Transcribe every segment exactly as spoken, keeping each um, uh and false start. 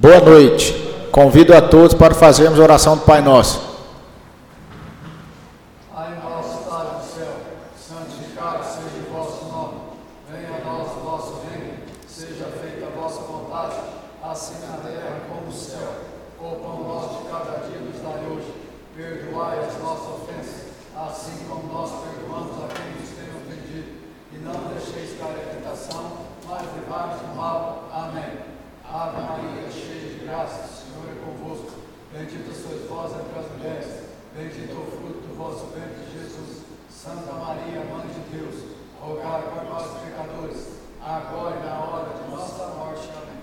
Boa noite. Convido a todos para fazermos a oração do Pai Nosso. Pai nosso, Pai do céu, santificado seja o vosso nome. Venha a nós o vosso reino, seja feita a vossa vontade, assim na terra como no céu. O pão nosso de cada dia nos dai hoje. Perdoai as nossas ofensas, assim como nós perdoamos a quem nos tem ofendido. E não deixeis cair em tentação, mas livrai-nos do mal. Amém. Ave Maria, cheia de graça, o Senhor é convosco. Bendita sois vós entre as mulheres, bendito o fruto do vosso ventre, Jesus. Santa Maria, Mãe de Deus, rogai por nós, pecadores, agora e na hora de nossa morte. Amém.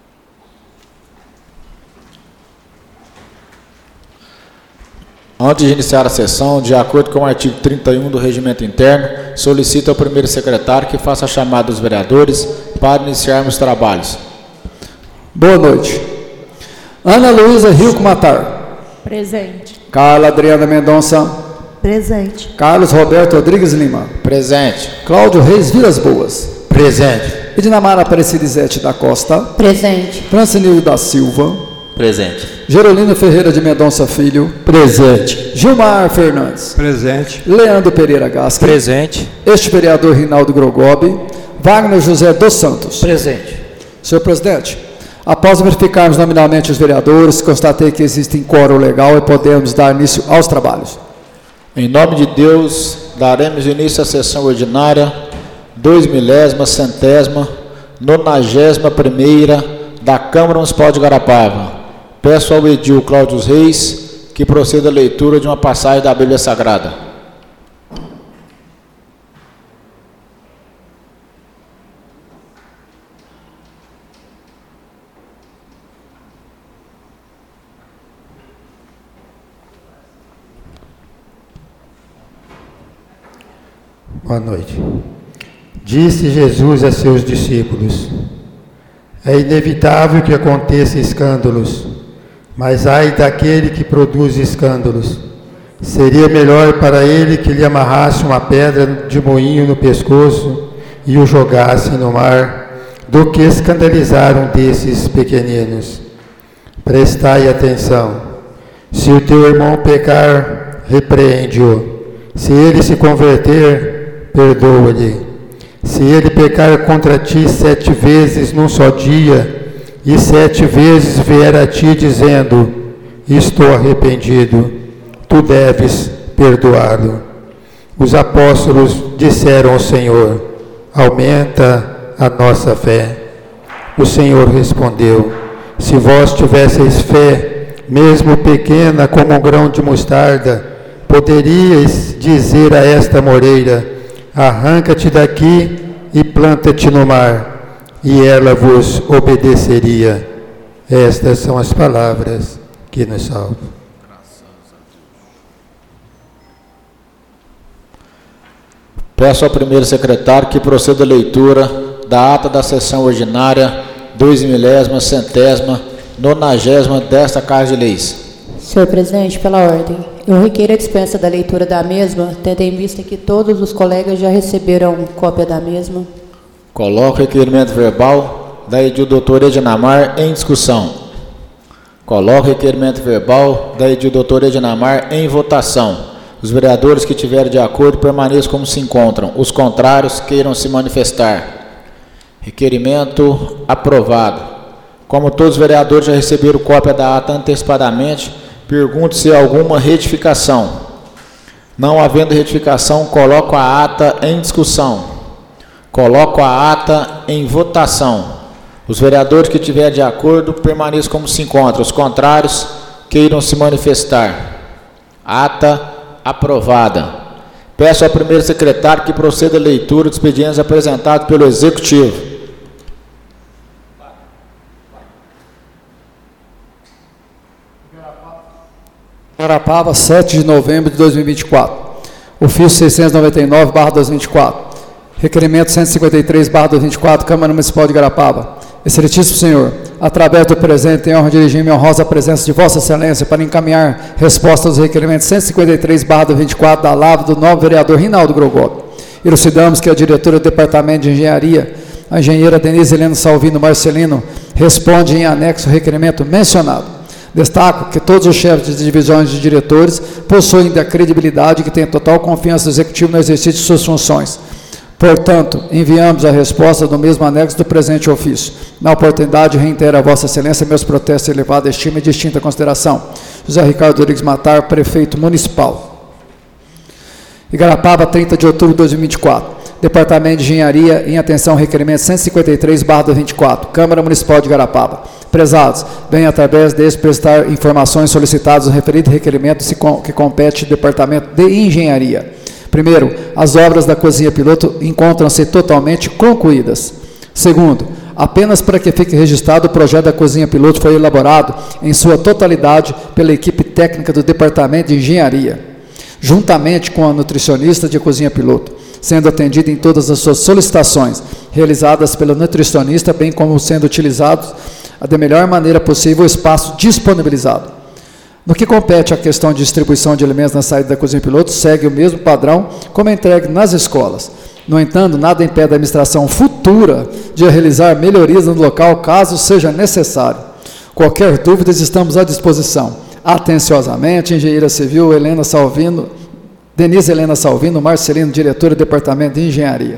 Antes de iniciar a sessão, de acordo com o artigo trinta e um do Regimento Interno, solicito ao primeiro secretário que faça a chamada dos vereadores para iniciarmos os trabalhos. Boa noite. Ana Luísa Rilco Matar. Presente. Carla Adriana Mendonça. Presente. Carlos Roberto Rodrigues Lima. Presente. Cláudio Reis Vilas Boas. Presente. Edinamara Aparecidizete da Costa. Presente. Francinildo da Silva. Presente. Gerolino Ferreira de Mendonça Filho. Presente. Gilmar Fernandes. Presente. Leandro Pereira Gasca. Presente. Este vereador Rinaldo Grogobi. Wagner José dos Santos. Presente. Senhor presidente, após verificarmos nominalmente os vereadores, constatei que existe quórum legal e podemos dar início aos trabalhos. Em nome de Deus, daremos início à sessão ordinária, dois milésima, centésima, nonagésima primeira da Câmara Municipal de Garapava. Peço ao edil Cláudio Reis que proceda a leitura de uma passagem da Bíblia Sagrada. Boa noite. Disse Jesus a seus discípulos: é inevitável que aconteça escândalos, mas ai daquele que produz escândalos. Seria melhor para ele que lhe amarrasse uma pedra de moinho no pescoço e o jogasse no mar, do que escandalizar um desses pequeninos. Prestai atenção. Se o teu irmão pecar, repreende-o. Se ele se converter, perdoa-lhe. Se ele pecar contra ti sete vezes num só dia, e sete vezes vier a ti dizendo: estou arrependido, tu deves perdoá-lo. Os apóstolos disseram ao Senhor: aumenta a nossa fé. O Senhor respondeu: se vós tivesseis fé, mesmo pequena como um grão de mostarda, poderíeis dizer a esta moreira: arranca-te daqui e planta-te no mar, e ela vos obedeceria. Estas são as palavras que nos salvam. Peço ao primeiro secretário que proceda a leitura da ata da sessão ordinária, dois milésima, centésima, nonagésima desta Casa de Leis. Senhor presidente, pela ordem, eu requeiro a dispensa da leitura da mesma, tendo em vista que todos os colegas já receberam cópia da mesma. Coloco o requerimento verbal da edil doutora Edinamar em discussão. Coloco o requerimento verbal da edil doutora Edinamar em votação. Os vereadores que tiverem de acordo permaneçam como se encontram. Os contrários queiram se manifestar. Requerimento aprovado. Como todos os vereadores já receberam cópia da ata antecipadamente, pergunto se há alguma retificação. Não havendo retificação, coloco a ata em discussão. Coloco a ata em votação. Os vereadores que tiverem de acordo permaneçam como se encontram. Os contrários queiram se manifestar. Ata aprovada. Peço ao primeiro secretário que proceda a leitura dos expedientes apresentados pelo Executivo. Garapava, sete de novembro de dois mil e vinte e quatro. Ofício seiscentos e noventa e nove barra dois mil e vinte e quatro. Requerimento cento e cinquenta e três barra dois mil e vinte e quatro, Câmara Municipal de Garapava. Excelentíssimo Senhor, através do presente, tenho a honra de dirigir-me a honrosa presença de Vossa Excelência para encaminhar resposta aos requerimentos cento e cinquenta e três barra dois mil e vinte e quatro da Lavra do novo vereador Rinaldo Grogobi. Elucidamos que a diretora do Departamento de Engenharia, a engenheira Denise Helena Salvino Marcelino, responde em anexo o requerimento mencionado. Destaco que todos os chefes de divisões de diretores possuem da credibilidade que têm total confiança do Executivo no exercício de suas funções. Portanto, enviamos a resposta do mesmo anexo do presente ofício. Na oportunidade, reitero a Vossa Excelência meus protestos de elevada estima e distinta consideração. José Ricardo Rodrigues Matar, Prefeito Municipal. Igarapava, trinta de outubro de dois mil e vinte e quatro. Departamento de Engenharia, em atenção, requerimento cento e cinquenta e três barra dois mil e vinte e quatro. Câmara Municipal de Igarapava. Prezados, venho através deste prestar informações solicitadas no referido requerimento que compete ao Departamento de Engenharia. Primeiro, as obras da cozinha piloto encontram-se totalmente concluídas. Segundo, apenas para que fique registrado, o projeto da cozinha piloto foi elaborado em sua totalidade pela equipe técnica do Departamento de Engenharia, juntamente com a nutricionista de cozinha piloto, sendo atendida em todas as suas solicitações, realizadas pelo nutricionista, bem como sendo utilizados da melhor maneira possível o espaço disponibilizado. No que compete à questão de distribuição de alimentos na saída da cozinha piloto, segue o mesmo padrão como é entregue nas escolas. No entanto, nada impede a administração futura de realizar melhorias no local, caso seja necessário. Qualquer dúvida, estamos à disposição. Atenciosamente, Engenheira Civil Helena Salvino, Denise Helena Salvino Marcelino, diretora do Departamento de Engenharia.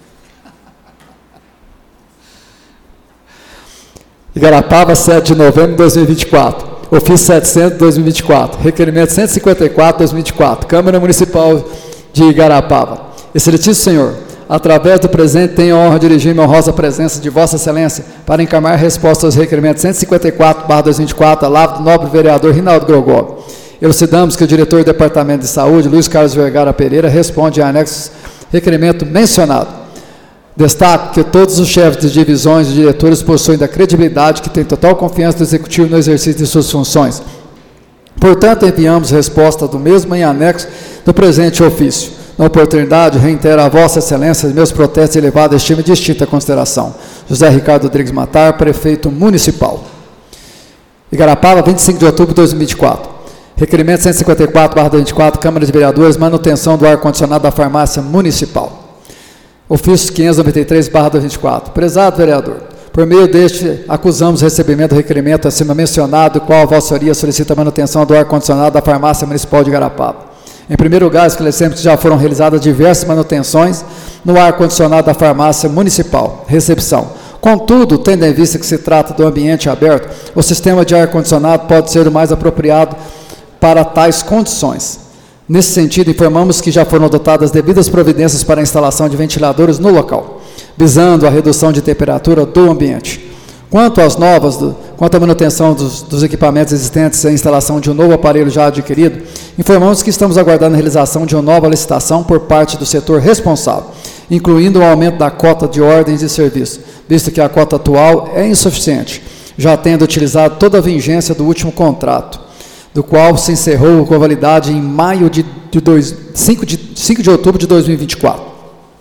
Igarapava, sete de novembro de dois mil e vinte e quatro. Ofício setecentos de dois mil e vinte e quatro. Requerimento cento e cinquenta e quatro de dois mil e vinte e quatro. Câmara Municipal de Igarapava. Excelentíssimo Senhor, através do presente, tenho a honra de dirigir minha honrosa presença de Vossa Excelência para encaminhar resposta aos requerimentos cento e cinquenta e quatro barra dois mil e vinte e quatro, a lavra do nobre vereador Rinaldo Grogó. Elucidamos que o diretor do Departamento de Saúde, Luiz Carlos Vergara Pereira, responde em anexo requerimento mencionado. Destaco que todos os chefes de divisões e diretores possuem da credibilidade que tem total confiança do Executivo no exercício de suas funções. Portanto, enviamos resposta do mesmo em anexo do presente ofício. Na oportunidade, reitero a Vossa Excelência meus protestos de elevada estima e distinta consideração. José Ricardo Rodrigues Matar, Prefeito Municipal. Igarapava, vinte e cinco de outubro de dois mil e vinte e quatro. Requerimento cento e cinquenta e quatro barra dois mil e vinte e quatro, Câmara de Vereadores, manutenção do ar-condicionado da farmácia municipal. Ofício quinhentos e noventa e três barra dois mil e vinte e quatro. Prezado vereador, por meio deste, acusamos o recebimento do requerimento acima mencionado, qual a vossa senhoria solicita a manutenção do ar-condicionado da farmácia municipal de Igarapava. Em primeiro lugar, esclarecemos que já foram realizadas diversas manutenções no ar-condicionado da farmácia municipal. Recepção. Contudo, tendo em vista que se trata do ambiente aberto, o sistema de ar-condicionado pode ser o mais apropriado para tais condições. Nesse sentido, informamos que já foram adotadas devidas providências para a instalação de ventiladores no local, visando a redução de temperatura do ambiente. Quanto às novas, do, quanto à manutenção dos, dos equipamentos existentes e a instalação de um novo aparelho já adquirido, informamos que estamos aguardando a realização de uma nova licitação por parte do setor responsável, incluindo o aumento da cota de ordens de serviço, visto que a cota atual é insuficiente, já tendo utilizado toda a vigência do último contrato, do qual se encerrou com validade em maio de, de, dois, cinco, de cinco de outubro de dois mil e vinte e quatro.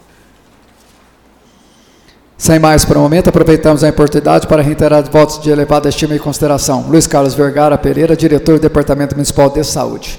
Sem mais por um momento, aproveitamos a oportunidade para reiterar votos de elevada estima e consideração. Luiz Carlos Vergara Pereira, diretor do Departamento Municipal de Saúde.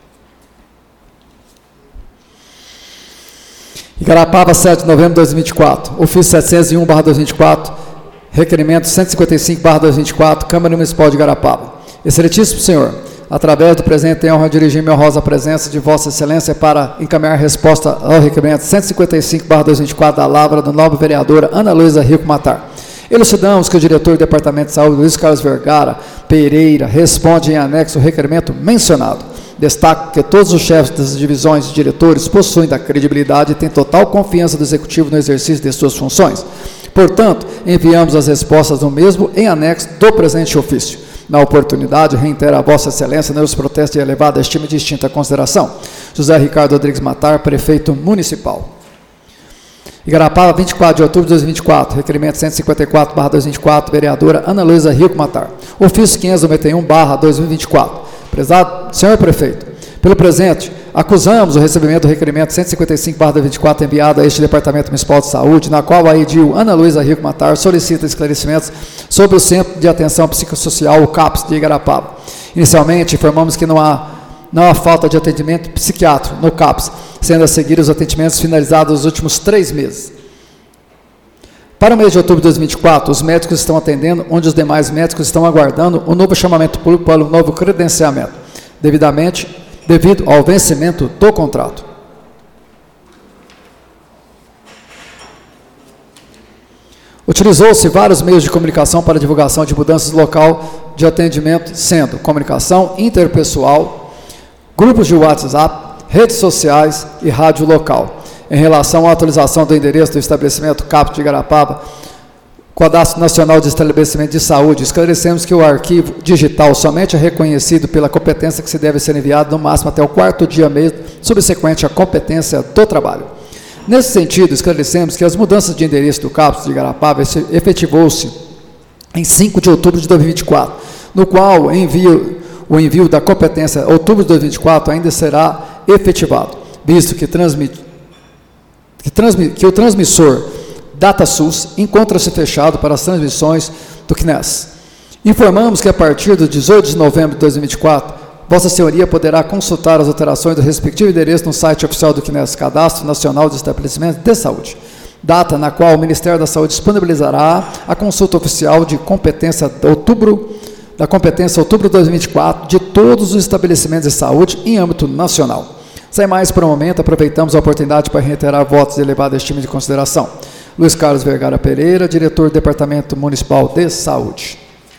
Igarapava, sete de novembro de dois mil e vinte e quatro. Ofício setecentos e um barra dois mil e vinte e quatro. Requerimento cento e cinquenta e cinco barra dois mil e vinte e quatro. Câmara Municipal de Igarapava. Excelentíssimo Senhor, através do presente, tenho a honra de dirigir minha honrosa presença de Vossa Excelência para encaminhar resposta ao requerimento cento e cinquenta e cinco barra dois mil e vinte e quatro da lavra do nobre vereadora Ana Luísa Rico Matar. Elucidamos que o diretor do Departamento de Saúde, Luiz Carlos Vergara Pereira, responde em anexo o requerimento mencionado. Destaco que todos os chefes das divisões e diretores possuem da credibilidade e têm total confiança do Executivo no exercício de suas funções. Portanto, enviamos as respostas do mesmo em anexo do presente ofício. Na oportunidade, reitero a Vossa Excelência nos protestos de elevada estima e distinta consideração. José Ricardo Rodrigues Matar, Prefeito Municipal. Igarapava, vinte e quatro de outubro de dois mil e vinte e quatro, requerimento cento e cinquenta e quatro barra dois mil e vinte e quatro, vereadora Ana Luísa Rico Matar. Ofício quinhentos e noventa e um barra dois mil e vinte e quatro. Prezado senhor Prefeito, pelo presente, acusamos o recebimento do requerimento cento e cinquenta e cinco barra dois mil e vinte e quatro enviado a este Departamento Municipal de Saúde, na qual a edil Ana Luísa Rico Matar solicita esclarecimentos sobre o Centro de Atenção Psicossocial, o CAPS, de Igarapava. Inicialmente, informamos que não há, não há falta de atendimento psiquiátrico no CAPS, sendo a seguir os atendimentos finalizados nos últimos três meses. Para o mês de outubro de dois mil e vinte e quatro, os médicos estão atendendo onde os demais médicos estão aguardando o novo chamamento público para o novo credenciamento, devidamente, devido ao vencimento do contrato. Utilizou-se vários meios de comunicação para divulgação de mudanças do local de atendimento, sendo comunicação interpessoal, grupos de WhatsApp, redes sociais e rádio local. Em relação à atualização do endereço do estabelecimento CAPS de Igarapava, Cadastro Nacional de Estabelecimento de Saúde, esclarecemos que o arquivo digital somente é reconhecido pela competência que se deve ser enviado no máximo até o quarto dia mesmo, subsequente à competência do trabalho. Nesse sentido, esclarecemos que as mudanças de endereço do CAPS de Igarapava efetivou-se em cinco de outubro de dois mil e vinte e quatro, no qual envio, o envio da competência outubro de dois mil e vinte e quatro ainda será efetivado, visto que, transmit, que, transmit, que o transmissor DataSUS encontra-se fechado para as transmissões do C N E S. Informamos que a partir do dezoito de novembro de dois mil e vinte e quatro, Vossa Senhoria poderá consultar as alterações do respectivo endereço no site oficial do C N E S, Cadastro Nacional de Estabelecimentos de Saúde, data na qual o Ministério da Saúde disponibilizará a consulta oficial de competência de outubro, da competência outubro de dois mil e vinte e quatro de todos os estabelecimentos de saúde em âmbito nacional. Sem mais por um momento, aproveitamos a oportunidade para reiterar votos de elevada estima e de consideração. Luiz Carlos Vergara Pereira, diretor do Departamento Municipal de Saúde.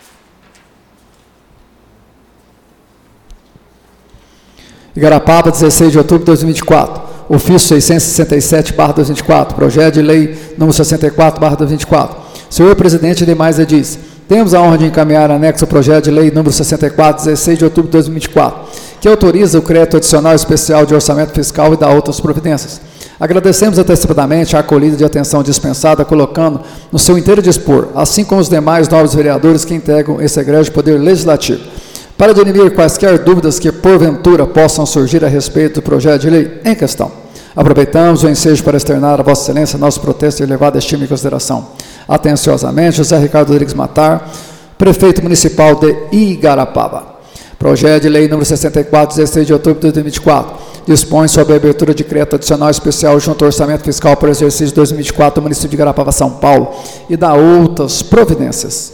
Igarapava, dezesseis de outubro de dois mil e vinte e quatro. Ofício seiscentos e sessenta e sete barra dois mil e vinte e quatro. Projeto de lei número sessenta e quatro barra dois mil e vinte e quatro. Senhor Presidente, demais edis, temos a honra de encaminhar anexo ao projeto de lei número sessenta e quatro, dezesseis de outubro de dois mil e vinte e quatro, que autoriza o crédito adicional especial de orçamento fiscal e da outras providências. Agradecemos antecipadamente a acolhida de atenção dispensada, colocando no seu inteiro dispor, assim como os demais novos vereadores que integram esse egrégio poder legislativo, para dirimir quaisquer dúvidas que, porventura, possam surgir a respeito do projeto de lei em questão. Aproveitamos o ensejo para externar a Vossa Excelência nosso protesto de elevada estima e consideração. Atenciosamente, José Ricardo Rodrigues Matar, Prefeito Municipal de Igarapava. Projeto de lei número sessenta e quatro, dezesseis de outubro de dois mil e vinte e quatro, dispõe sobre a abertura de crédito adicional especial junto ao orçamento fiscal para o exercício de dois mil e vinte e quatro do município de Igarapava, São Paulo, e da outras providências.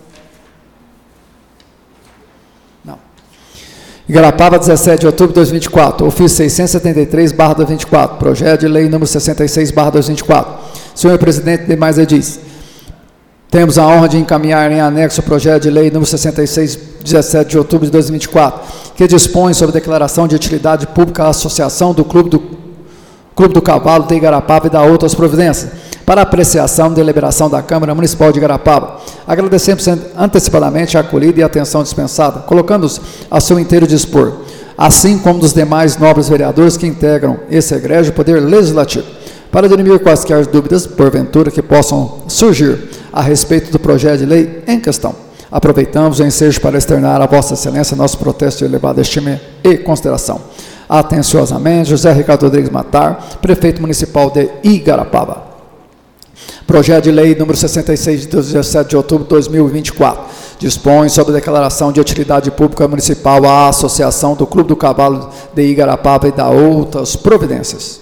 Não. Igarapava, dezessete de outubro de dois mil e vinte e quatro, ofício seiscentos e setenta e três barra dois mil e vinte e quatro, projeto de lei número sessenta e seis barra dois mil e vinte e quatro. Senhor Presidente, demais edis, temos a honra de encaminhar em anexo o projeto de lei número sessenta e seis, dezessete de outubro de dois mil e vinte e quatro, que dispõe sobre a declaração de utilidade pública à associação do Clube do, Clube do Cavalo de Igarapava e da outras providências, para apreciação e deliberação da Câmara Municipal de Igarapava. Agradecemos antecipadamente a acolhida e a atenção dispensada, colocando-os a seu inteiro dispor, assim como dos demais nobres vereadores que integram esse egrégio poder legislativo, para dirimir quaisquer dúvidas, porventura, que possam surgir a respeito do projeto de lei em questão. Aproveitamos o ensejo para externar a Vossa Excelência nosso protesto de elevada estima e consideração. Atenciosamente, José Ricardo Rodrigues Matar, Prefeito Municipal de Igarapava. Projeto de lei número sessenta e seis, de dezessete de outubro de dois mil e vinte e quatro, dispõe sobre a declaração de utilidade pública municipal à Associação do Clube do Cavalo de Igarapava e da outras providências.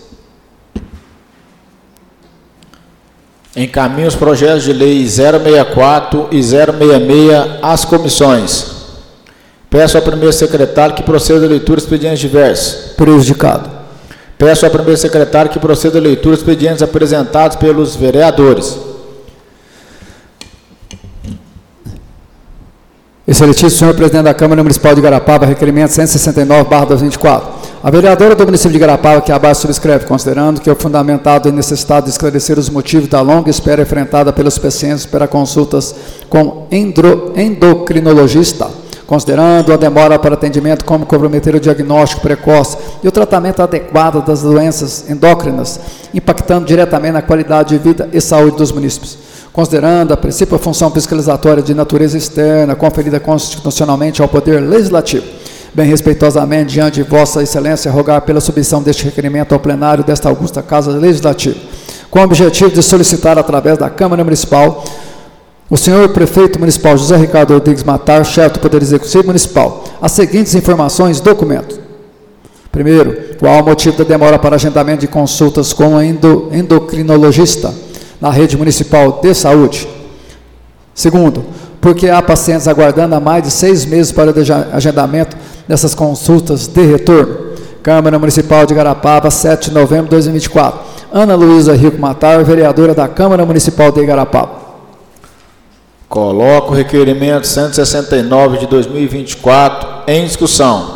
Encaminho os projetos de lei zero sessenta e quatro e zero sessenta e seis às comissões. Peço ao primeiro secretário que proceda a leitura dos expedientes diversos. Prejudicado. Peço ao primeiro secretário que proceda a leitura dos expedientes apresentados pelos vereadores. Excelentíssimo senhor Presidente da Câmara Municipal de Igarapava, requerimento cento e sessenta e nove barra dois mil e vinte e quatro. A vereadora do município de Igarapava, que abaixo subscreve, considerando que é fundamentado e necessitado de esclarecer os motivos da longa espera enfrentada pelos pacientes para consultas com endro, endocrinologista, considerando a demora para atendimento como comprometer o diagnóstico precoce e o tratamento adequado das doenças endócrinas, impactando diretamente na qualidade de vida e saúde dos munícipes. Considerando a principal função fiscalizatória de natureza externa conferida constitucionalmente ao Poder Legislativo, bem respeitosamente, diante de Vossa Excelência, rogar pela submissão deste requerimento ao plenário desta augusta Casa Legislativa, com o objetivo de solicitar, através da Câmara Municipal, o senhor Prefeito Municipal José Ricardo Rodrigues Matar, chefe do Poder Executivo Municipal, as seguintes informações e documentos. Primeiro, qual o motivo da demora para agendamento de consultas com o endo, endocrinologista, na rede municipal de saúde. Segundo, porque há pacientes aguardando há mais de seis meses para o agendamento dessas consultas de retorno. Câmara Municipal de Igarapava, sete de novembro de dois mil e vinte e quatro. Ana Luísa Rico Matar, vereadora da Câmara Municipal de Igarapava. Coloco o requerimento cento e sessenta e nove de dois mil e vinte e quatro em discussão.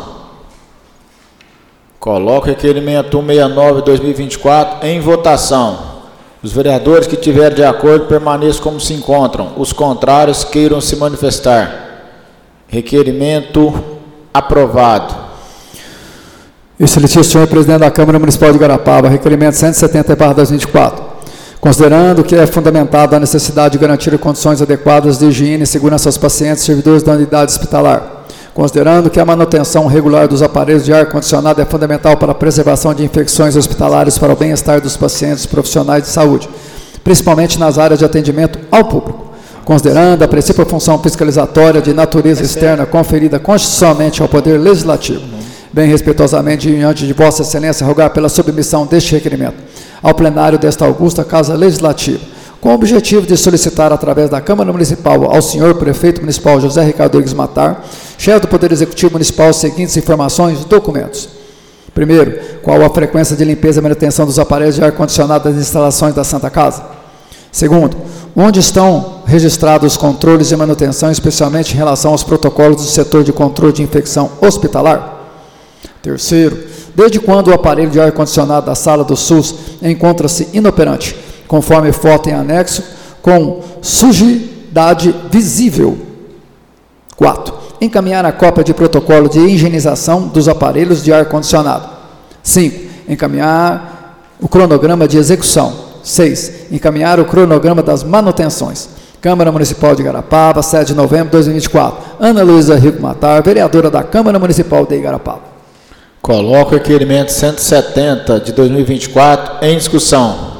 Coloco o requerimento cento e sessenta e nove de dois mil e vinte e quatro em votação. Os vereadores que tiverem de acordo permaneçam como se encontram. Os contrários queiram se manifestar. Requerimento aprovado. Excelentíssimo senhor presidente da Câmara Municipal de Igarapava, requerimento cento e setenta barra dois mil e vinte e quatro. Considerando que é fundamentada a necessidade de garantir condições adequadas de higiene e segurança aos pacientes e servidores da unidade hospitalar. Considerando que a manutenção regular dos aparelhos de ar-condicionado é fundamental para a preservação de infecções hospitalares para o bem-estar dos pacientes e profissionais de saúde, principalmente nas áreas de atendimento ao público. Considerando a principal função fiscalizatória de natureza externa conferida constitucionalmente ao Poder Legislativo, bem respeitosamente diante de Vossa Excelência, rogar pela submissão deste requerimento ao plenário desta augusta Casa Legislativa, com o objetivo de solicitar, através da Câmara Municipal, ao senhor Prefeito Municipal José Ricardo Rodrigues Matar, chefe do Poder Executivo Municipal, as seguintes informações e documentos. Primeiro, qual a frequência de limpeza e manutenção dos aparelhos de ar-condicionado das instalações da Santa Casa? Segundo, onde estão registrados os controles de manutenção, especialmente em relação aos protocolos do setor de controle de infecção hospitalar? Terceiro, desde quando o aparelho de ar-condicionado da sala do SUS encontra-se inoperante, conforme foto em anexo, com sujidade visível? Quatro, encaminhar a cópia de protocolo de higienização dos aparelhos de ar-condicionado. Cinco, encaminhar o cronograma de execução. Seis, encaminhar o cronograma das manutenções. Câmara Municipal de Igarapava, sete de novembro de dois mil e vinte e quatro. Ana Luísa Rico Matar, vereadora da Câmara Municipal de Igarapava. Coloco o requerimento cento e setenta de dois mil e vinte e quatro em discussão.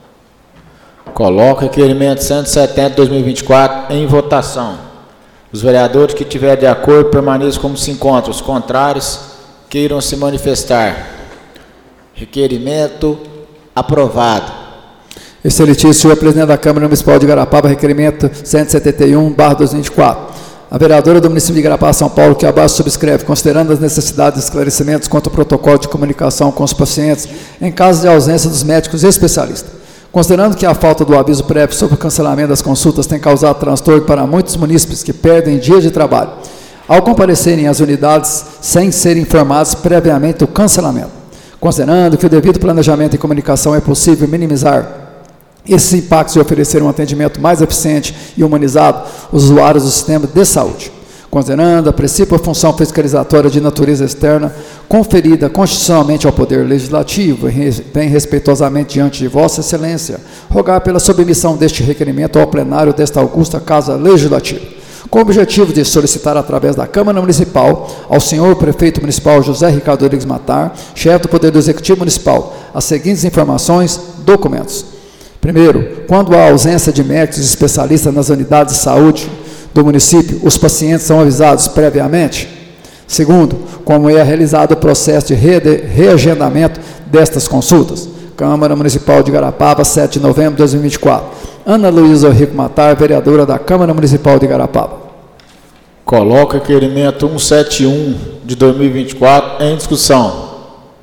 Coloco o requerimento cento e setenta de dois mil e vinte e quatro em votação. Os vereadores que tiverem de acordo permaneçam como se encontram. Os contrários queiram se manifestar. Requerimento aprovado. Excelentíssimo senhor presidente da Câmara Municipal de Igarapava, requerimento cento e setenta e um barra dois mil e vinte e quatro. A vereadora do município de Igarapava, São Paulo, que abaixo subscreve, considerando as necessidades de esclarecimentos quanto ao protocolo de comunicação com os pacientes em caso de ausência dos médicos especialistas. Considerando que a falta do aviso prévio sobre o cancelamento das consultas tem causado transtorno para muitos munícipes que perdem dias de trabalho ao comparecerem às unidades sem serem informados previamente do cancelamento. Considerando que o devido planejamento e comunicação é possível minimizar esses impactos e oferecer um atendimento mais eficiente e humanizado aos usuários do sistema de saúde. Considerando a principal função fiscalizatória de natureza externa conferida constitucionalmente ao Poder Legislativo, bem respeitosamente diante de Vossa Excelência, rogar pela submissão deste requerimento ao plenário desta augusta Casa Legislativa, com o objetivo de solicitar, através da Câmara Municipal, ao senhor Prefeito Municipal José Ricardo Rodrigues Matar, chefe do Poder Executivo Municipal, as seguintes informações, documentos. Primeiro, quando há ausência de médicos especialistas nas unidades de saúde do município, os pacientes são avisados previamente? Segundo, como é realizado o processo de reagendamento destas consultas? Câmara Municipal de Igarapava, sete de novembro de dois mil e vinte e quatro. Ana Luísa Rico Matar, vereadora da Câmara Municipal de Igarapava. Coloco o requerimento cento e setenta e um de dois mil e vinte e quatro em discussão.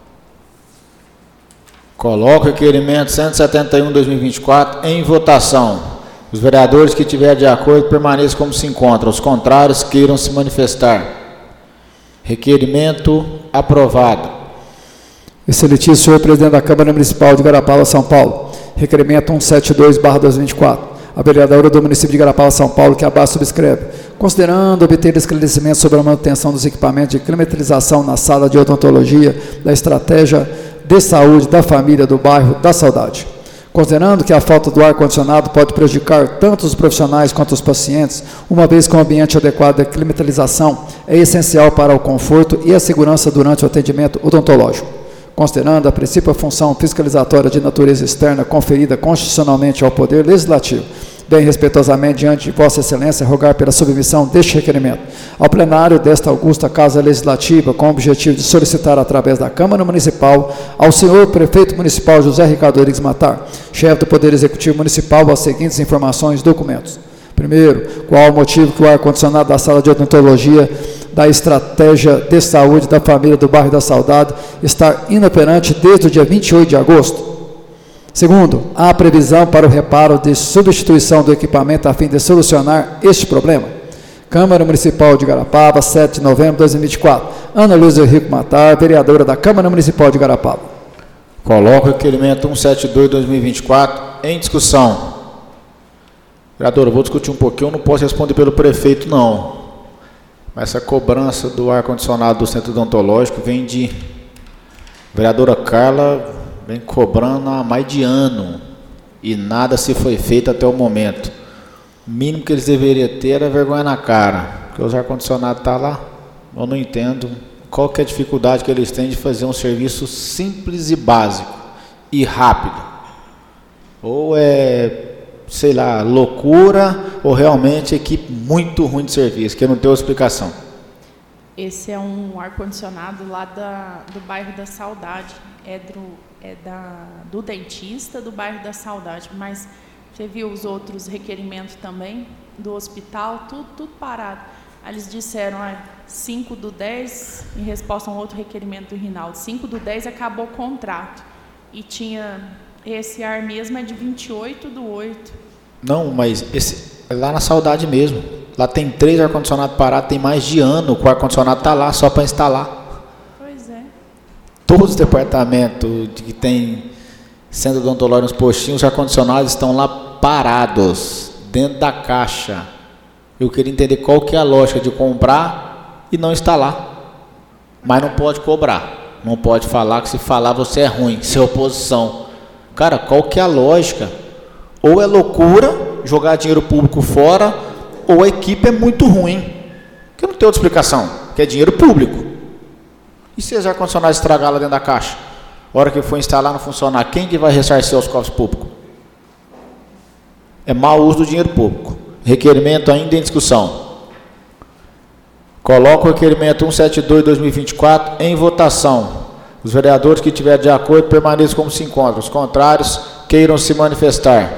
Coloco o requerimento cento e setenta e um de dois mil e vinte e quatro em votação. Os vereadores que tiverem de acordo permaneçam como se encontram. Os contrários queiram se manifestar. Requerimento aprovado. Excelentíssimo senhor presidente da Câmara Municipal de Igarapava, São Paulo. Requerimento cento e setenta e dois barra dois mil e vinte e quatro. A vereadora do município de Igarapava, São Paulo, que abaixo subscreve, considerando obter esclarecimento sobre a manutenção dos equipamentos de climatização na sala de odontologia da estratégia de saúde da família do bairro da Saudade. Considerando que a falta do ar-condicionado pode prejudicar tanto os profissionais quanto os pacientes, uma vez que o ambiente adequado de climatização é essencial para o conforto e a segurança durante o atendimento odontológico. Considerando a principal função fiscalizatória de natureza externa conferida constitucionalmente ao Poder Legislativo, Bem respeitosamente, diante de Vossa Excelência, rogar pela submissão deste requerimento ao plenário desta augusta Casa Legislativa, com o objetivo de solicitar, através da Câmara Municipal, ao senhor Prefeito Municipal José Ricardo Rodrigues Matar, chefe do Poder Executivo Municipal, as seguintes informações e documentos. Primeiro, qual o motivo que o ar-condicionado da sala de odontologia da Estratégia de Saúde da Família do Bairro da Saudade está inoperante desde o dia vinte e oito de agosto? Segundo, há previsão para o reparo de substituição do equipamento a fim de solucionar este problema? Câmara Municipal de Igarapava, sete de novembro de dois mil e vinte e quatro. Ana Luísa Rico Matar, vereadora da Câmara Municipal de Igarapava. Coloco o requerimento cento e setenta e dois de dois mil e vinte e quatro em discussão. Vereador, eu vou discutir um pouquinho, eu não posso responder pelo prefeito, não. Mas essa cobrança do ar-condicionado do centro odontológico vem de... Vereadora Carla vem cobrando há mais de ano e nada se foi feito até o momento. O mínimo que eles deveriam ter era vergonha na cara, porque os ar-condicionados estão lá. Eu não entendo qual que é a dificuldade que eles têm de fazer um serviço simples e básico e rápido. Ou é, sei lá, loucura, ou realmente equipe muito ruim de serviço, que não tem outra explicação. Esse é um ar-condicionado lá da, do bairro da Saudade, é, do, é da, do dentista do bairro da Saudade, mas você viu os outros requerimentos também, do hospital, tudo, tudo parado. Aí eles disseram, ah, cinco do dez, em resposta a um outro requerimento do Rinaldo, cinco do dez acabou o contrato, e tinha, esse ar mesmo é de vinte e oito do oito. Não, mas esse, é lá na Saudade mesmo. Lá tem três ar-condicionados parados, tem mais de ano que o ar-condicionado está lá só para instalar. Pois é. Todos os departamentos que tem centro odontológico nos postinhos, os ar-condicionados estão lá parados, dentro da caixa. Eu queria entender qual que é a lógica de comprar e não instalar. Mas não pode cobrar. Não pode falar que se falar você é ruim, você é oposição. Cara, qual que é a lógica? Ou é loucura jogar dinheiro público fora, ou a equipe é muito ruim. Que não tem outra explicação, que é dinheiro público. E se os ar-condicionados estragar lá dentro da caixa? A hora que for instalar não funcionar, quem que vai ressarcir os cofres públicos? É mau uso do dinheiro público. Requerimento ainda em discussão. Coloco o requerimento cento e setenta e dois de dois mil e vinte e quatro em votação. Os vereadores que tiverem de acordo permaneçam como se encontram. Os contrários queiram se manifestar.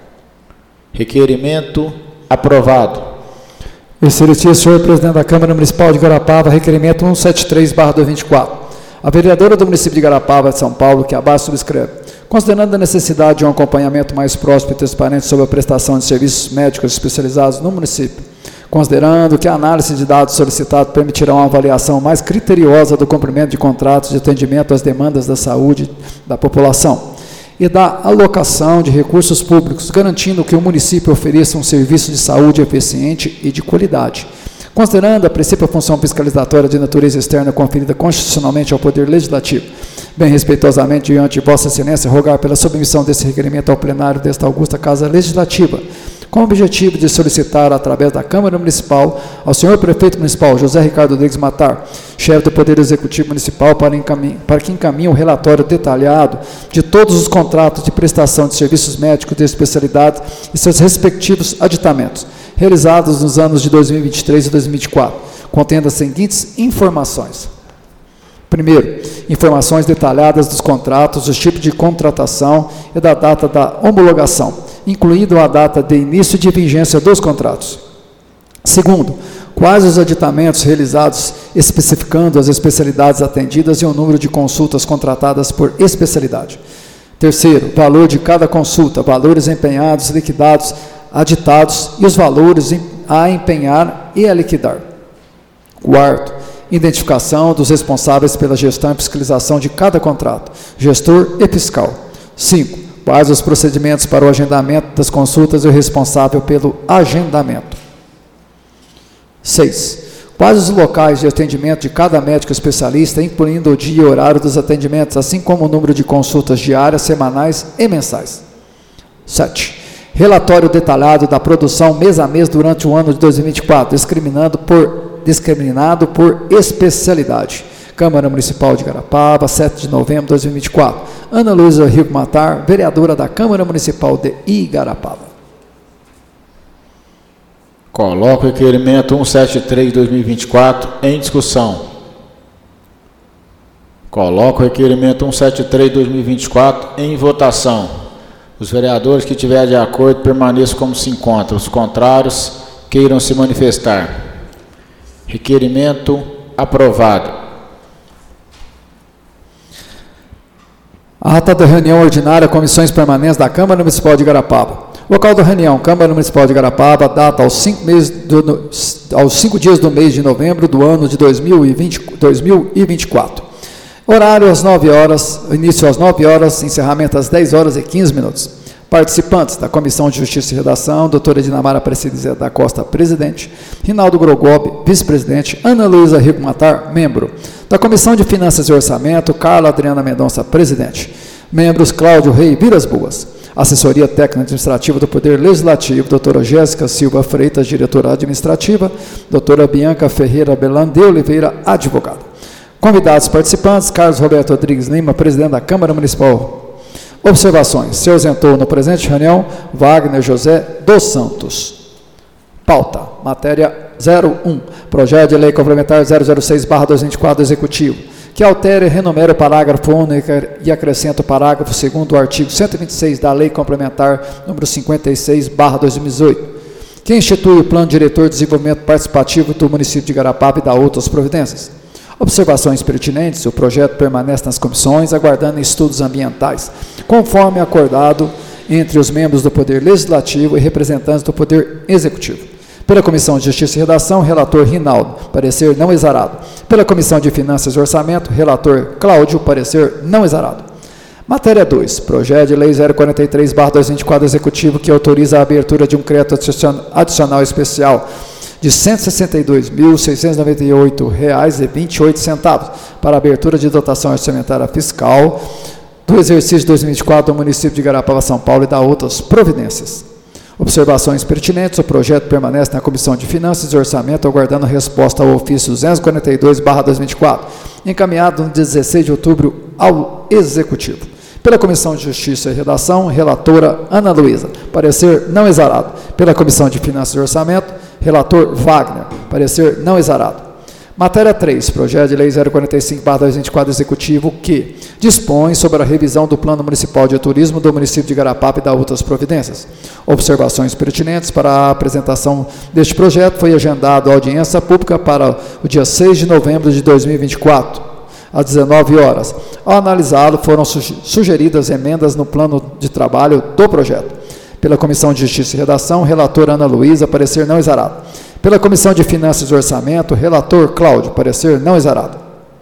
Requerimento aprovado. Excelentíssimo senhor presidente da Câmara Municipal de Igarapava, requerimento cento e setenta e três barra dois mil e vinte e quatro. A vereadora do município de Igarapava, de São Paulo, que abaixo subscreve, considerando a necessidade de um acompanhamento mais próximo e transparente sobre a prestação de serviços médicos especializados no município, considerando que a análise de dados solicitados permitirá uma avaliação mais criteriosa do cumprimento de contratos de atendimento às demandas da saúde da população e da alocação de recursos públicos, garantindo que o município ofereça um serviço de saúde eficiente e de qualidade. Considerando a princípio a função fiscalizatória de natureza externa conferida constitucionalmente ao Poder Legislativo, bem respeitosamente diante de Vossa Excelência, rogar pela submissão desse requerimento ao plenário desta augusta Casa Legislativa, com o objetivo de solicitar, através da Câmara Municipal, ao senhor Prefeito Municipal José Ricardo Rodrigues Matar, chefe do Poder Executivo Municipal, para, encamin- para que encaminhe um relatório detalhado de todos os contratos de prestação de serviços médicos de especialidade e seus respectivos aditamentos, realizados nos anos de dois mil e vinte e três e dois mil e vinte e quatro, contendo as seguintes informações. Primeiro, informações detalhadas dos contratos, dos tipos de contratação e da data da homologação, incluindo a data de início de vigência dos contratos. Segundo, quais os aditamentos realizados, especificando as especialidades atendidas e o número de consultas contratadas por especialidade. Terceiro, valor de cada consulta, valores empenhados, liquidados, aditados e os valores a empenhar e a liquidar. Quarto, identificação dos responsáveis pela gestão e fiscalização de cada contrato, gestor e fiscal. Cinco, quais os procedimentos para o agendamento das consultas e o responsável pelo agendamento. Seis, quais os locais de atendimento de cada médico especialista, incluindo o dia e horário dos atendimentos, assim como o número de consultas diárias, semanais e mensais. Sete, relatório detalhado da produção mês a mês durante o ano de dois mil e vinte e quatro, discriminando por, discriminado por especialidade. Câmara Municipal de Igarapava, sete de novembro de dois mil e vinte e quatro. Ana Luísa Rico Matar, vereadora da Câmara Municipal de Igarapava. Coloco o requerimento cento e setenta e três de dois mil e vinte e quatro em discussão. Coloco o requerimento cento e setenta e três de dois mil e vinte e quatro em votação. Os vereadores que estiverem de acordo permaneçam como se encontram. Os contrários queiram se manifestar. Requerimento aprovado. A ata da reunião ordinária, comissões permanentes da Câmara Municipal de Igarapava. Local da reunião, Câmara Municipal de Igarapava, data aos cinco, meses do, aos cinco dias do mês de novembro do ano de dois mil e vinte, dois mil e vinte e quatro. Horário às nove horas, início às nove horas, encerramento às dez horas e quinze minutos. Participantes da Comissão de Justiça e Redação, doutora Edinamara Aparecida da Costa, presidente, Rinaldo Grogobi, vice-presidente, Ana Luísa Rico Matar, membro. Da Comissão de Finanças e Orçamento, Carla Adriana Mendonça, presidente. Membros, Cláudio Rei Viras Boas. Assessoria Técnica Administrativa do Poder Legislativo, doutora Jéssica Silva Freitas, diretora administrativa, doutora Bianca Ferreira Belan de Oliveira, advogada. Convidados participantes, Carlos Roberto Rodrigues Lima, presidente da Câmara Municipal. Observações. Se ausentou no presente reunião, Wagner José dos Santos. Pauta. Matéria zero um. Projeto de Lei Complementar zero zero seis barra dois mil e vinte e quatro do Executivo, que altera e renumera o parágrafo único e acrescenta o parágrafo segundo do artigo cento e vinte e seis da Lei Complementar número cinquenta e seis barra dois mil e dezoito, que institui o Plano Diretor de Desenvolvimento Participativo do município de Igarapava e dá outras providências. Observações pertinentes, o projeto permanece nas comissões, aguardando estudos ambientais, conforme acordado entre os membros do Poder Legislativo e representantes do Poder Executivo. Pela Comissão de Justiça e Redação, relator Rinaldo, parecer não exarado. Pela Comissão de Finanças e Orçamento, relator Cláudio, parecer não exarado. Matéria dois. Projeto de Lei zero quarenta e três barra dois mil e vinte e quatro do Executivo, que autoriza a abertura de um crédito adicional especial de cento e sessenta e dois mil, seiscentos e noventa e oito reais e vinte e oito centavos para a abertura de dotação orçamentária fiscal do exercício dois mil e vinte e quatro do município de Igarapava, São Paulo, e dá outras providências. Observações pertinentes, o projeto permanece na Comissão de Finanças e Orçamento, aguardando a resposta ao ofício duzentos e quarenta e dois barra dois mil e vinte e quatro, encaminhado no dezesseis de outubro ao Executivo. Pela Comissão de Justiça e Redação, relatora Ana Luísa, parecer não exarado. Pela Comissão de Finanças e Orçamento, relator Wagner, parecer não exarado. Matéria três, projeto de lei zero quarenta e cinco barra dois mil e vinte e quatro do Executivo, que dispõe sobre a revisão do Plano Municipal de Turismo do município de Igarapava e dá outras providências. Observações pertinentes para a apresentação deste projeto, foi agendado a audiência pública para o dia seis de novembro de dois mil e vinte e quatro, às dezenove horas. Ao analisá-lo, foram sugeridas emendas no plano de trabalho do projeto. Pela Comissão de Justiça e Redação, relator Ana Luísa, parecer não exarado. Pela Comissão de Finanças e Orçamento, relator Cláudio, parecer não exarado.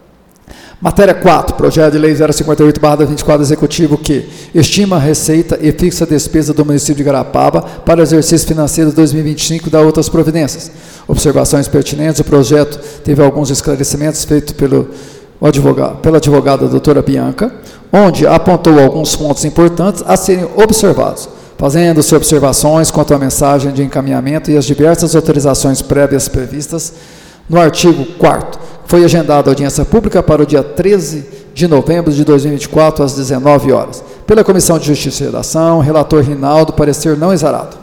Matéria quatro, projeto de lei zero cinquenta e oito barra dois mil e vinte e quatro do Executivo, que estima a receita e fixa a despesa do município de Igarapava para o exercício financeiro de dois mil e vinte e cinco e dá outras providências. Observações pertinentes, o projeto teve alguns esclarecimentos feitos pelo advogado, pela advogada doutora Bianca, onde apontou alguns pontos importantes a serem observados, fazendo-se observações quanto à mensagem de encaminhamento e as diversas autorizações prévias previstas no artigo quarto. Foi agendada a audiência pública para o dia treze de novembro de dois mil e vinte e quatro, às dezenove horas. Pela Comissão de Justiça e Redação, relator Rinaldo, parecer não exarado.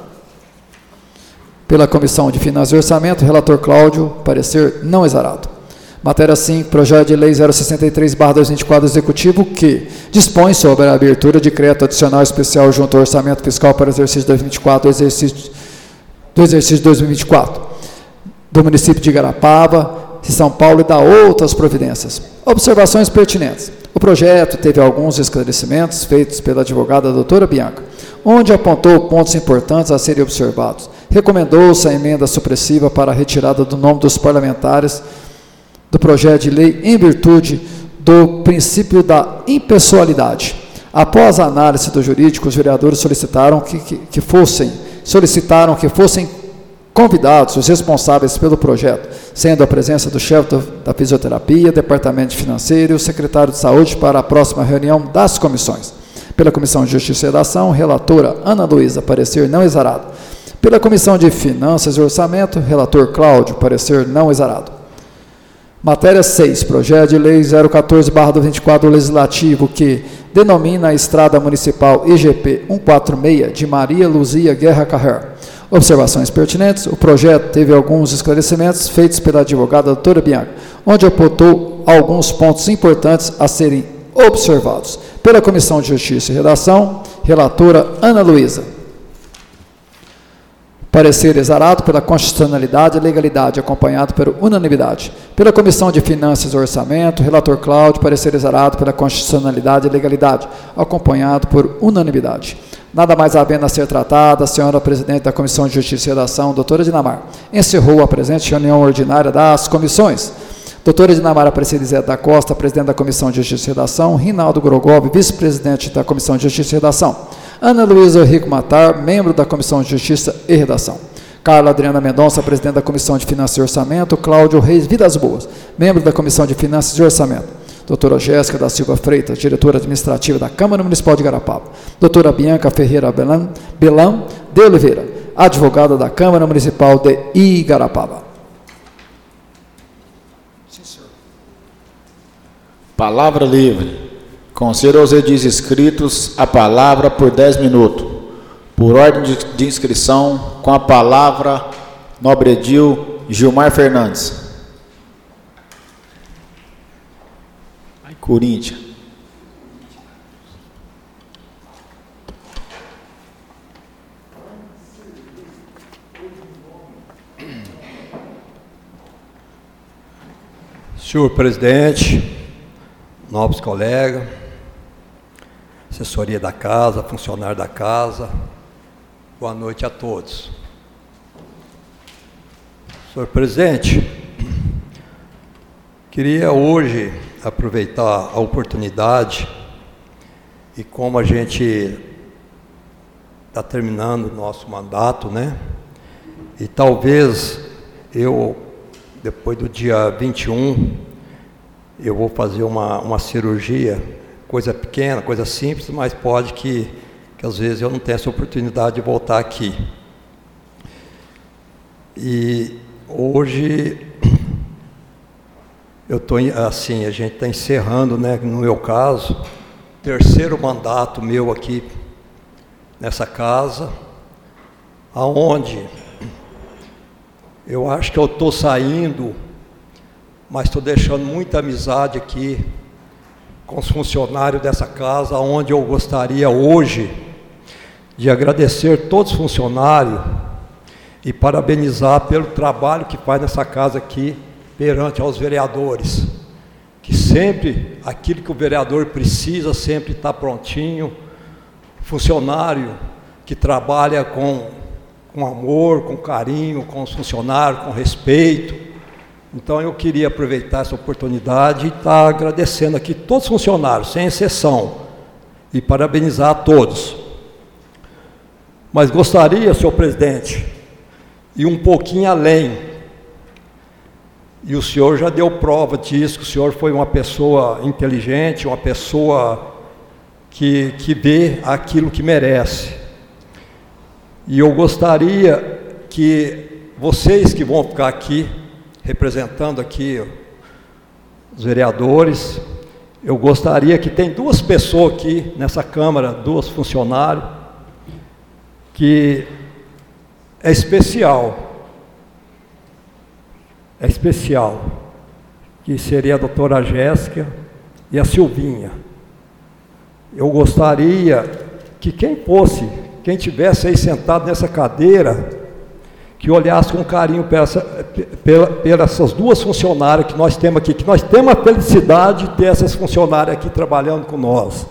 Pela Comissão de Finanças e Orçamento, relator Cláudio, parecer não exarado. Matéria cinco, projeto de lei zero sessenta e três barra dois mil e vinte e quatro do Executivo, que dispõe sobre a abertura de crédito adicional especial junto ao orçamento fiscal para o exercício dois mil e vinte e quatro, do exercício, do exercício dois mil e vinte e quatro, do município de Igarapava, de São Paulo, e dá outras providências. Observações pertinentes. O projeto teve alguns esclarecimentos feitos pela advogada doutora Bianca, onde apontou pontos importantes a serem observados. Recomendou-se a emenda supressiva para a retirada do nome dos parlamentares do projeto de lei em virtude do princípio da impessoalidade. Após a análise do jurídico, os vereadores solicitaram que, que, que fossem, solicitaram que fossem convidados os responsáveis pelo projeto, sendo a presença do chefe do, da fisioterapia, departamento financeiro e o secretário de saúde para a próxima reunião das comissões. Pela Comissão de Justiça e Redação, relatora Ana Luísa, parecer não exarado. Pela Comissão de Finanças e Orçamento, relator Cláudio, parecer não exarado. Matéria seis, projeto de lei zero quatorze barra dois mil e vinte e quatro do Legislativo, que denomina a Estrada Municipal I G P cento e quarenta e seis de Maria Luzia Guerra Carrer. Observações pertinentes. O projeto teve alguns esclarecimentos feitos pela advogada doutora Bianca, onde apontou alguns pontos importantes a serem observados. Pela Comissão de Justiça e Redação, relatora Ana Luísa. Parecer exarado pela constitucionalidade e legalidade, acompanhado por unanimidade. Pela Comissão de Finanças e Orçamento, relator Cláudio, parecer exarado pela constitucionalidade e legalidade, acompanhado por unanimidade. Nada mais havendo a ser tratado, a senhora presidente da Comissão de Justiça e Redação, doutora Dinamar, encerrou a presente reunião ordinária das comissões. Doutora Dinamar Aparecida da Costa, presidente da Comissão de Justiça e Redação, Rinaldo Grogob, vice-presidente da Comissão de Justiça e Redação, Ana Luísa Rico Matar, membro da Comissão de Justiça e Redação, Carla Adriana Mendonça, presidente da Comissão de Finanças e Orçamento, Cláudio Reis Vidas Boas, membro da Comissão de Finanças e Orçamento, doutora Jéssica da Silva Freitas, diretora administrativa da Câmara Municipal de Igarapava, doutora Bianca Ferreira Belan, Belan de Oliveira, advogada da Câmara Municipal de Igarapava. Sim, senhor. Palavra livre. Conceda aos edis inscritos a palavra por dez minutos. Por ordem de, de inscrição, com a palavra, nobre edil Gilmar Fernandes. Ai, Corinthians. Senhor presidente, nobres colegas, assessoria da casa, funcionário da casa, boa noite a todos. Senhor presidente, queria hoje aproveitar a oportunidade e como a gente está terminando o nosso mandato, né? E talvez eu, depois do dia vinte e um, eu vou fazer uma, uma cirurgia, coisa pequena, coisa simples, mas pode que, que às vezes eu não tenha essa oportunidade de voltar aqui. E hoje, eu estou assim, a gente está encerrando, né, no meu caso, terceiro mandato meu aqui nessa casa, aonde eu acho que eu estou saindo, mas estou deixando muita amizade aqui com os funcionários dessa casa, onde eu gostaria hoje de agradecer todos os funcionários e parabenizar pelo trabalho que faz nessa casa aqui perante aos vereadores, que sempre, aquilo que o vereador precisa, sempre está prontinho, funcionário que trabalha com, com amor, com carinho, com os funcionários, com respeito. Então eu queria aproveitar essa oportunidade e estar agradecendo aqui todos os funcionários, sem exceção, e parabenizar a todos. Mas gostaria, senhor presidente, ir um pouquinho além, e o senhor já deu prova disso, que o senhor foi uma pessoa inteligente, uma pessoa que, que vê aquilo que merece. E eu gostaria que vocês que vão ficar aqui, representando aqui os vereadores, eu gostaria que tem duas pessoas aqui nessa Câmara, duas funcionários, que é especial, é especial, que seria a doutora Jéssica e a Silvinha. Eu gostaria que quem fosse, quem tivesse aí sentado nessa cadeira, que olhasse com carinho para essa, pela, pela essas duas funcionárias que nós temos aqui, que nós temos a felicidade de ter essas funcionárias aqui trabalhando com nós.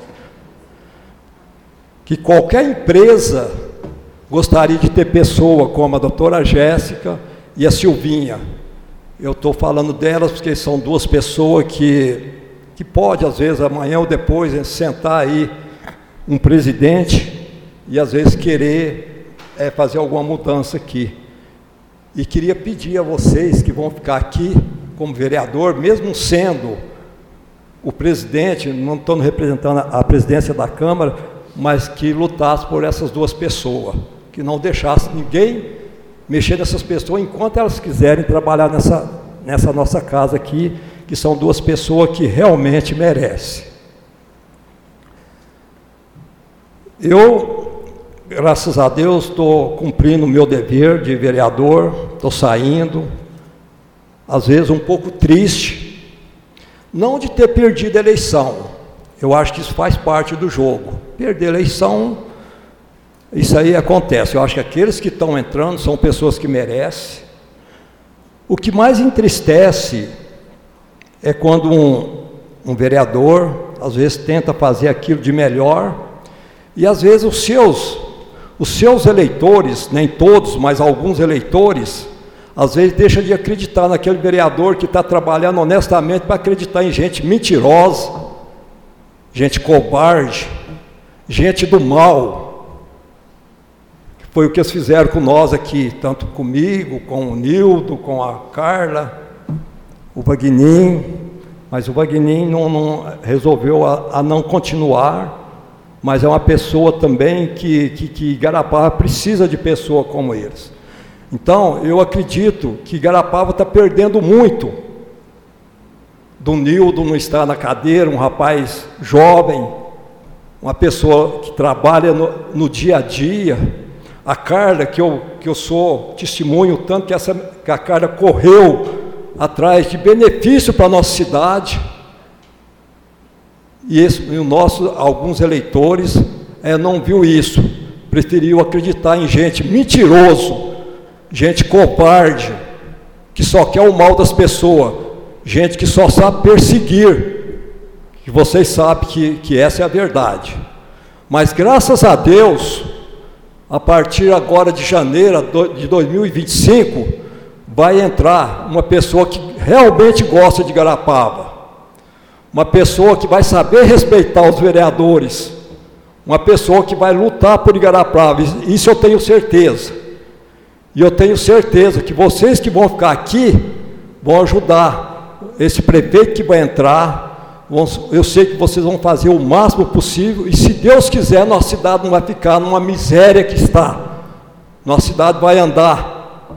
Que qualquer empresa gostaria de ter pessoa como a doutora Jéssica e a Silvinha. Eu estou falando delas porque são duas pessoas que, que pode, às vezes, amanhã ou depois, sentar aí um presidente e, às vezes, querer é, fazer alguma mudança aqui. E queria pedir a vocês que vão ficar aqui como vereador, mesmo sendo o presidente, não estou representando a presidência da Câmara, mas que lutasse por essas duas pessoas, que não deixasse ninguém mexer nessas pessoas enquanto elas quiserem trabalhar nessa, nessa nossa casa aqui, que são duas pessoas que realmente merecem. Eu graças a Deus, estou cumprindo o meu dever de vereador, estou saindo, às vezes um pouco triste, não de ter perdido a eleição, eu acho que isso faz parte do jogo. Perder a eleição, isso aí acontece. Eu acho que aqueles que estão entrando são pessoas que merecem. O que mais entristece é quando um, um vereador, às vezes, tenta fazer aquilo de melhor, e às vezes os seus, os seus eleitores, nem todos, mas alguns eleitores, às vezes deixam de acreditar naquele vereador que está trabalhando honestamente para acreditar em gente mentirosa, gente covarde, gente do mal. Foi o que eles fizeram com nós aqui, tanto comigo, com o Nildo, com a Carla, o Vagninho, mas o Vagninho não, não resolveu a, a não continuar, mas é uma pessoa também que, que, que Igarapava precisa de pessoa como eles. Então, eu acredito que Igarapava está perdendo muito do Nildo não estar na cadeira, um rapaz jovem, uma pessoa que trabalha no, no dia a dia. A Carla, que eu, que eu sou testemunho, tanto que, essa, que a Carla correu atrás de benefício para a nossa cidade, e, esse, e o nosso, alguns eleitores é, não viu isso, preferiu acreditar em gente mentiroso, gente covarde, que só quer o mal das pessoas, gente que só sabe perseguir, que vocês sabem que, que essa é a verdade. Mas graças a Deus, a partir agora de janeiro de dois mil e vinte e cinco, vai entrar uma pessoa que realmente gosta de Igarapava, uma pessoa que vai saber respeitar os vereadores, uma pessoa que vai lutar por Igarapava, isso eu tenho certeza. E eu tenho certeza que vocês que vão ficar aqui, vão ajudar esse prefeito que vai entrar. Eu sei que vocês vão fazer o máximo possível, e se Deus quiser, nossa cidade não vai ficar numa miséria que está, nossa cidade vai andar.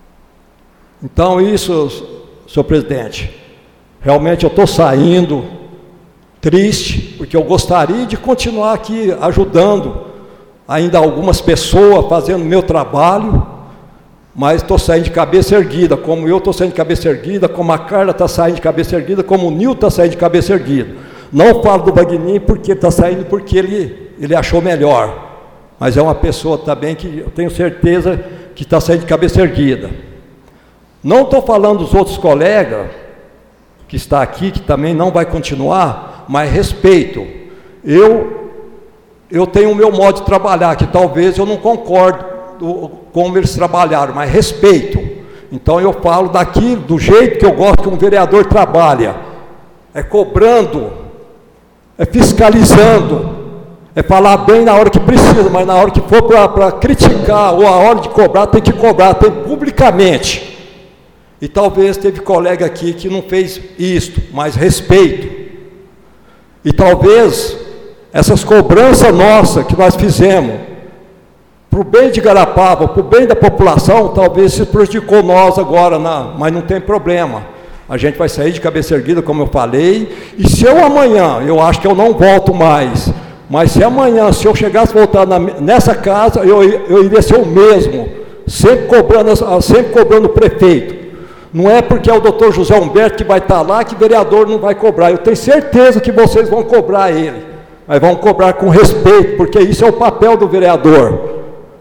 Então isso, senhor presidente, realmente eu estou saindo triste, porque eu gostaria de continuar aqui ajudando ainda algumas pessoas, fazendo o meu trabalho, mas estou saindo de cabeça erguida, como eu estou saindo de cabeça erguida, como a Carla está saindo de cabeça erguida, como o Nildo está saindo de cabeça erguida. Não falo do Vagninho porque ele está saindo porque ele, ele achou melhor, mas é uma pessoa também que eu tenho certeza que está saindo de cabeça erguida. Não estou falando dos outros colegas que está aqui, que também não vai continuar, mas respeito. Eu, eu tenho o meu modo de trabalhar, que talvez eu não concorde como eles trabalharam, mas respeito. Então eu falo daquilo, do jeito que eu gosto que um vereador trabalha, é cobrando, é fiscalizando, é falar bem na hora que precisa, mas na hora que for para criticar, ou a hora de cobrar, tem que cobrar, tem publicamente. E talvez teve colega aqui que não fez isto, mas respeito. E talvez essas cobranças nossas que nós fizemos, para o bem de Igarapava, para o bem da população, talvez se prejudicou nós agora, na, mas não tem problema. A gente vai sair de cabeça erguida, como eu falei, e se eu amanhã, eu acho que eu não volto mais, mas se amanhã, se eu chegasse a voltar na, nessa casa, eu, eu iria ser o mesmo, sempre cobrando, sempre cobrando o prefeito. Não é porque é o doutor José Humberto que vai estar lá, que o vereador não vai cobrar. Eu tenho certeza que vocês vão cobrar ele, mas vão cobrar com respeito, porque isso é o papel do vereador.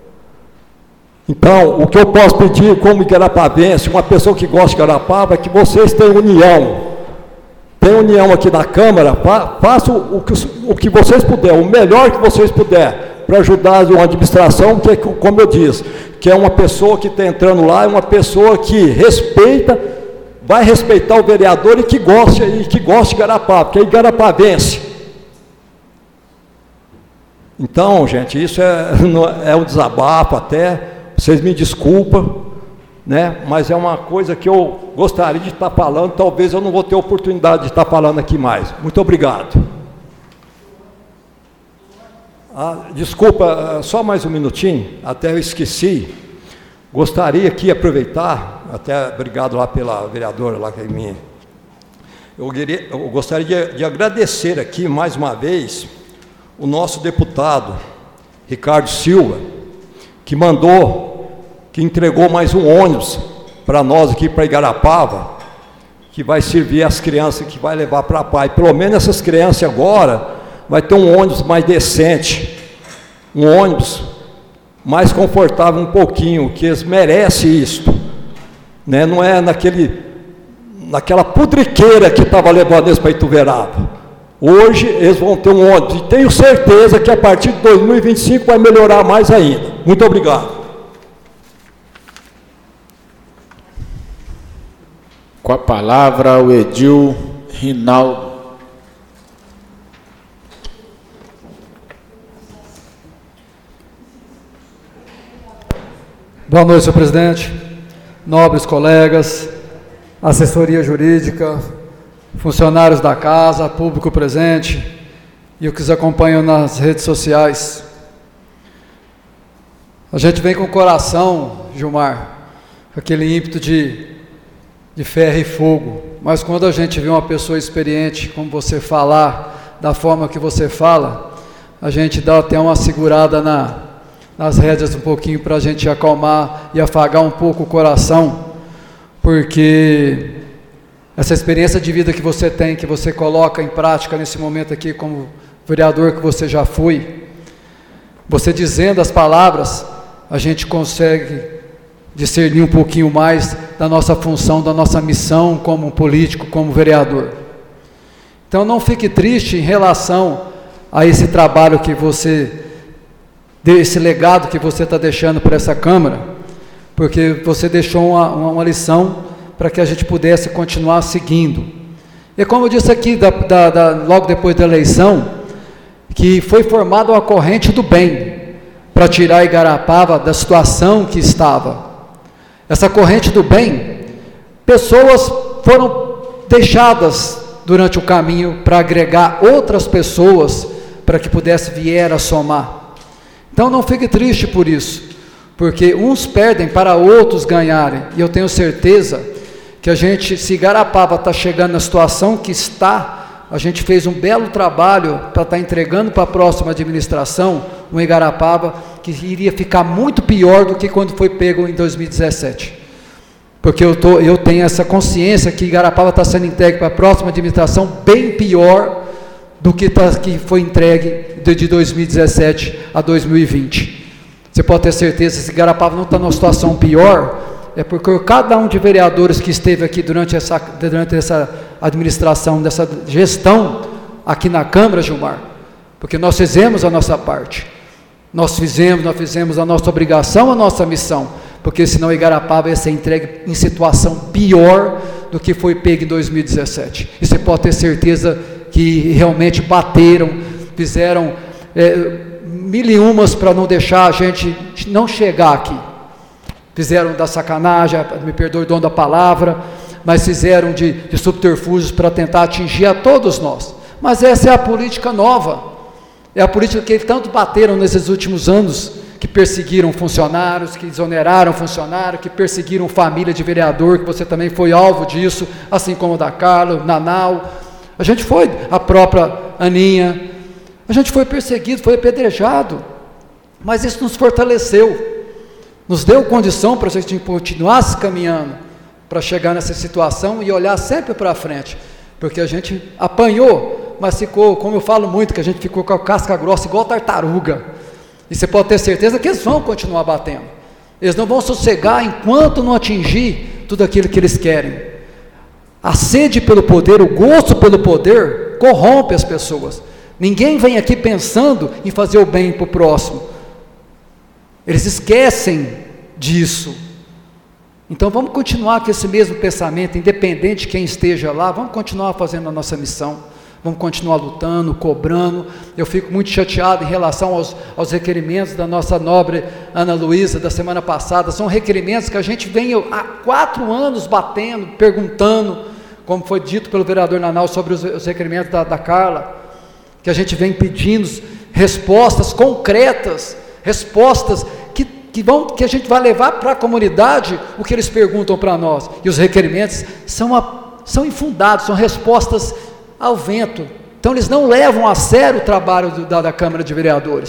Então, o que eu posso pedir como igarapavense, uma pessoa que gosta de Igarapava, é que vocês tenham união. Tem união aqui na Câmara, fa façam o que, o que vocês puderem, o melhor que vocês puderem, para ajudar a administração, que é, como eu disse, que é uma pessoa que está entrando lá, é uma pessoa que respeita, vai respeitar o vereador e que gosta, e que gosta de Igarapava, porque é igarapavense. Então, gente, isso é, é um desabafo até. Vocês me desculpam, né? Mas é uma coisa que eu gostaria de estar falando, talvez eu não vou ter oportunidade de estar falando aqui mais. Muito obrigado. Ah, desculpa, só mais um minutinho, até eu esqueci. Gostaria aqui de aproveitar, até obrigado lá pela vereadora lá que me... Eu, queria, eu gostaria de, de agradecer aqui mais uma vez o nosso deputado Ricardo Silva, que mandou, que entregou mais um ônibus para nós aqui para Igarapava, que vai servir as crianças, que vai levar para a Pai. Pelo menos essas crianças agora vai ter um ônibus mais decente, um ônibus mais confortável um pouquinho, que eles merecem isso, né? Não é naquele, naquela pudriqueira que estava levando eles para Ituverava. Hoje eles vão ter um ônibus, e tenho certeza que a partir de dois mil e vinte e cinco vai melhorar mais ainda. Muito obrigado. Com a palavra, o Edil Rinaldo. Boa noite, senhor presidente, nobres colegas, assessoria jurídica, funcionários da casa, público presente e os que nos acompanham nas redes sociais. A gente vem com o coração, Gilmar, aquele ímpeto de, de ferro e fogo, mas quando a gente vê uma pessoa experiente, como você falar, da forma que você fala, a gente dá até uma segurada na, nas rédeas um pouquinho para a gente acalmar e afagar um pouco o coração, porque essa experiência de vida que você tem, que você coloca em prática nesse momento aqui como vereador que você já foi, você dizendo as palavras, a gente consegue discernir um pouquinho mais da nossa função, da nossa missão como político, como vereador. Então não fique triste em relação a esse trabalho que você, esse legado que você está deixando para essa Câmara, porque você deixou uma, uma, uma lição para que a gente pudesse continuar seguindo. E como eu disse aqui, da, da, da, logo depois da eleição, que foi formada uma corrente do bem, para tirar Igarapava da situação que estava. Essa corrente do bem, pessoas foram deixadas durante o caminho para agregar outras pessoas, para que pudesse vier a somar. Então não fique triste por isso, porque uns perdem para outros ganharem, e eu tenho certeza que a gente, se Igarapava está chegando na situação que está, a gente fez um belo trabalho para estar entregando para a próxima administração um Igarapava que iria ficar muito pior do que quando foi pego em dois mil e dezessete. Porque eu, tô, eu tenho essa consciência que Igarapava está sendo entregue para a próxima administração bem pior do que, tá, que foi entregue de, de dois mil e dezessete a dois mil e vinte. Você pode ter certeza, se Igarapava não está numa situação pior, é porque cada um de vereadores que esteve aqui durante essa, durante essa administração, dessa gestão aqui na Câmara, Gilmar, porque nós fizemos a nossa parte, nós fizemos, nós fizemos a nossa obrigação, a nossa missão, porque senão Igarapava ia ser entregue em situação pior do que foi pego em dois mil e dezessete, e você pode ter certeza que realmente bateram, fizeram é, mil e umas para não deixar a gente não chegar aqui. Fizeram da sacanagem, me perdoe o dono da palavra, mas fizeram de, de subterfúgios para tentar atingir a todos nós. Mas essa é a política nova, é a política que tanto bateram nesses últimos anos, que perseguiram funcionários, que exoneraram funcionários, que perseguiram família de vereador, que você também foi alvo disso, assim como o da Carla, o Nanau, a gente foi, a própria Aninha, a gente foi perseguido, foi apedrejado, mas isso nos fortaleceu, nos deu condição para a gente continuar se caminhando, para chegar nessa situação e olhar sempre para frente, porque a gente apanhou, mas ficou, como eu falo muito, que a gente ficou com a casca grossa igual tartaruga, e você pode ter certeza que eles vão continuar batendo, eles não vão sossegar enquanto não atingir tudo aquilo que eles querem. A sede pelo poder, o gosto pelo poder, corrompe as pessoas. Ninguém vem aqui pensando em fazer o bem para o próximo, eles esquecem disso. Então vamos continuar com esse mesmo pensamento, independente de quem esteja lá, vamos continuar fazendo a nossa missão, vamos continuar lutando, cobrando. Eu fico muito chateado em relação aos, aos requerimentos da nossa nobre Ana Luísa da semana passada, são requerimentos que a gente vem há quatro anos batendo, perguntando, como foi dito pelo vereador Nanau sobre os, os requerimentos da, da Carla, que a gente vem pedindo respostas concretas, respostas que, que, vão, que a gente vai levar para a comunidade o que eles perguntam para nós, e os requerimentos são, a, são infundados, são respostas ao vento, então eles não levam a sério o trabalho do, da, da Câmara de Vereadores,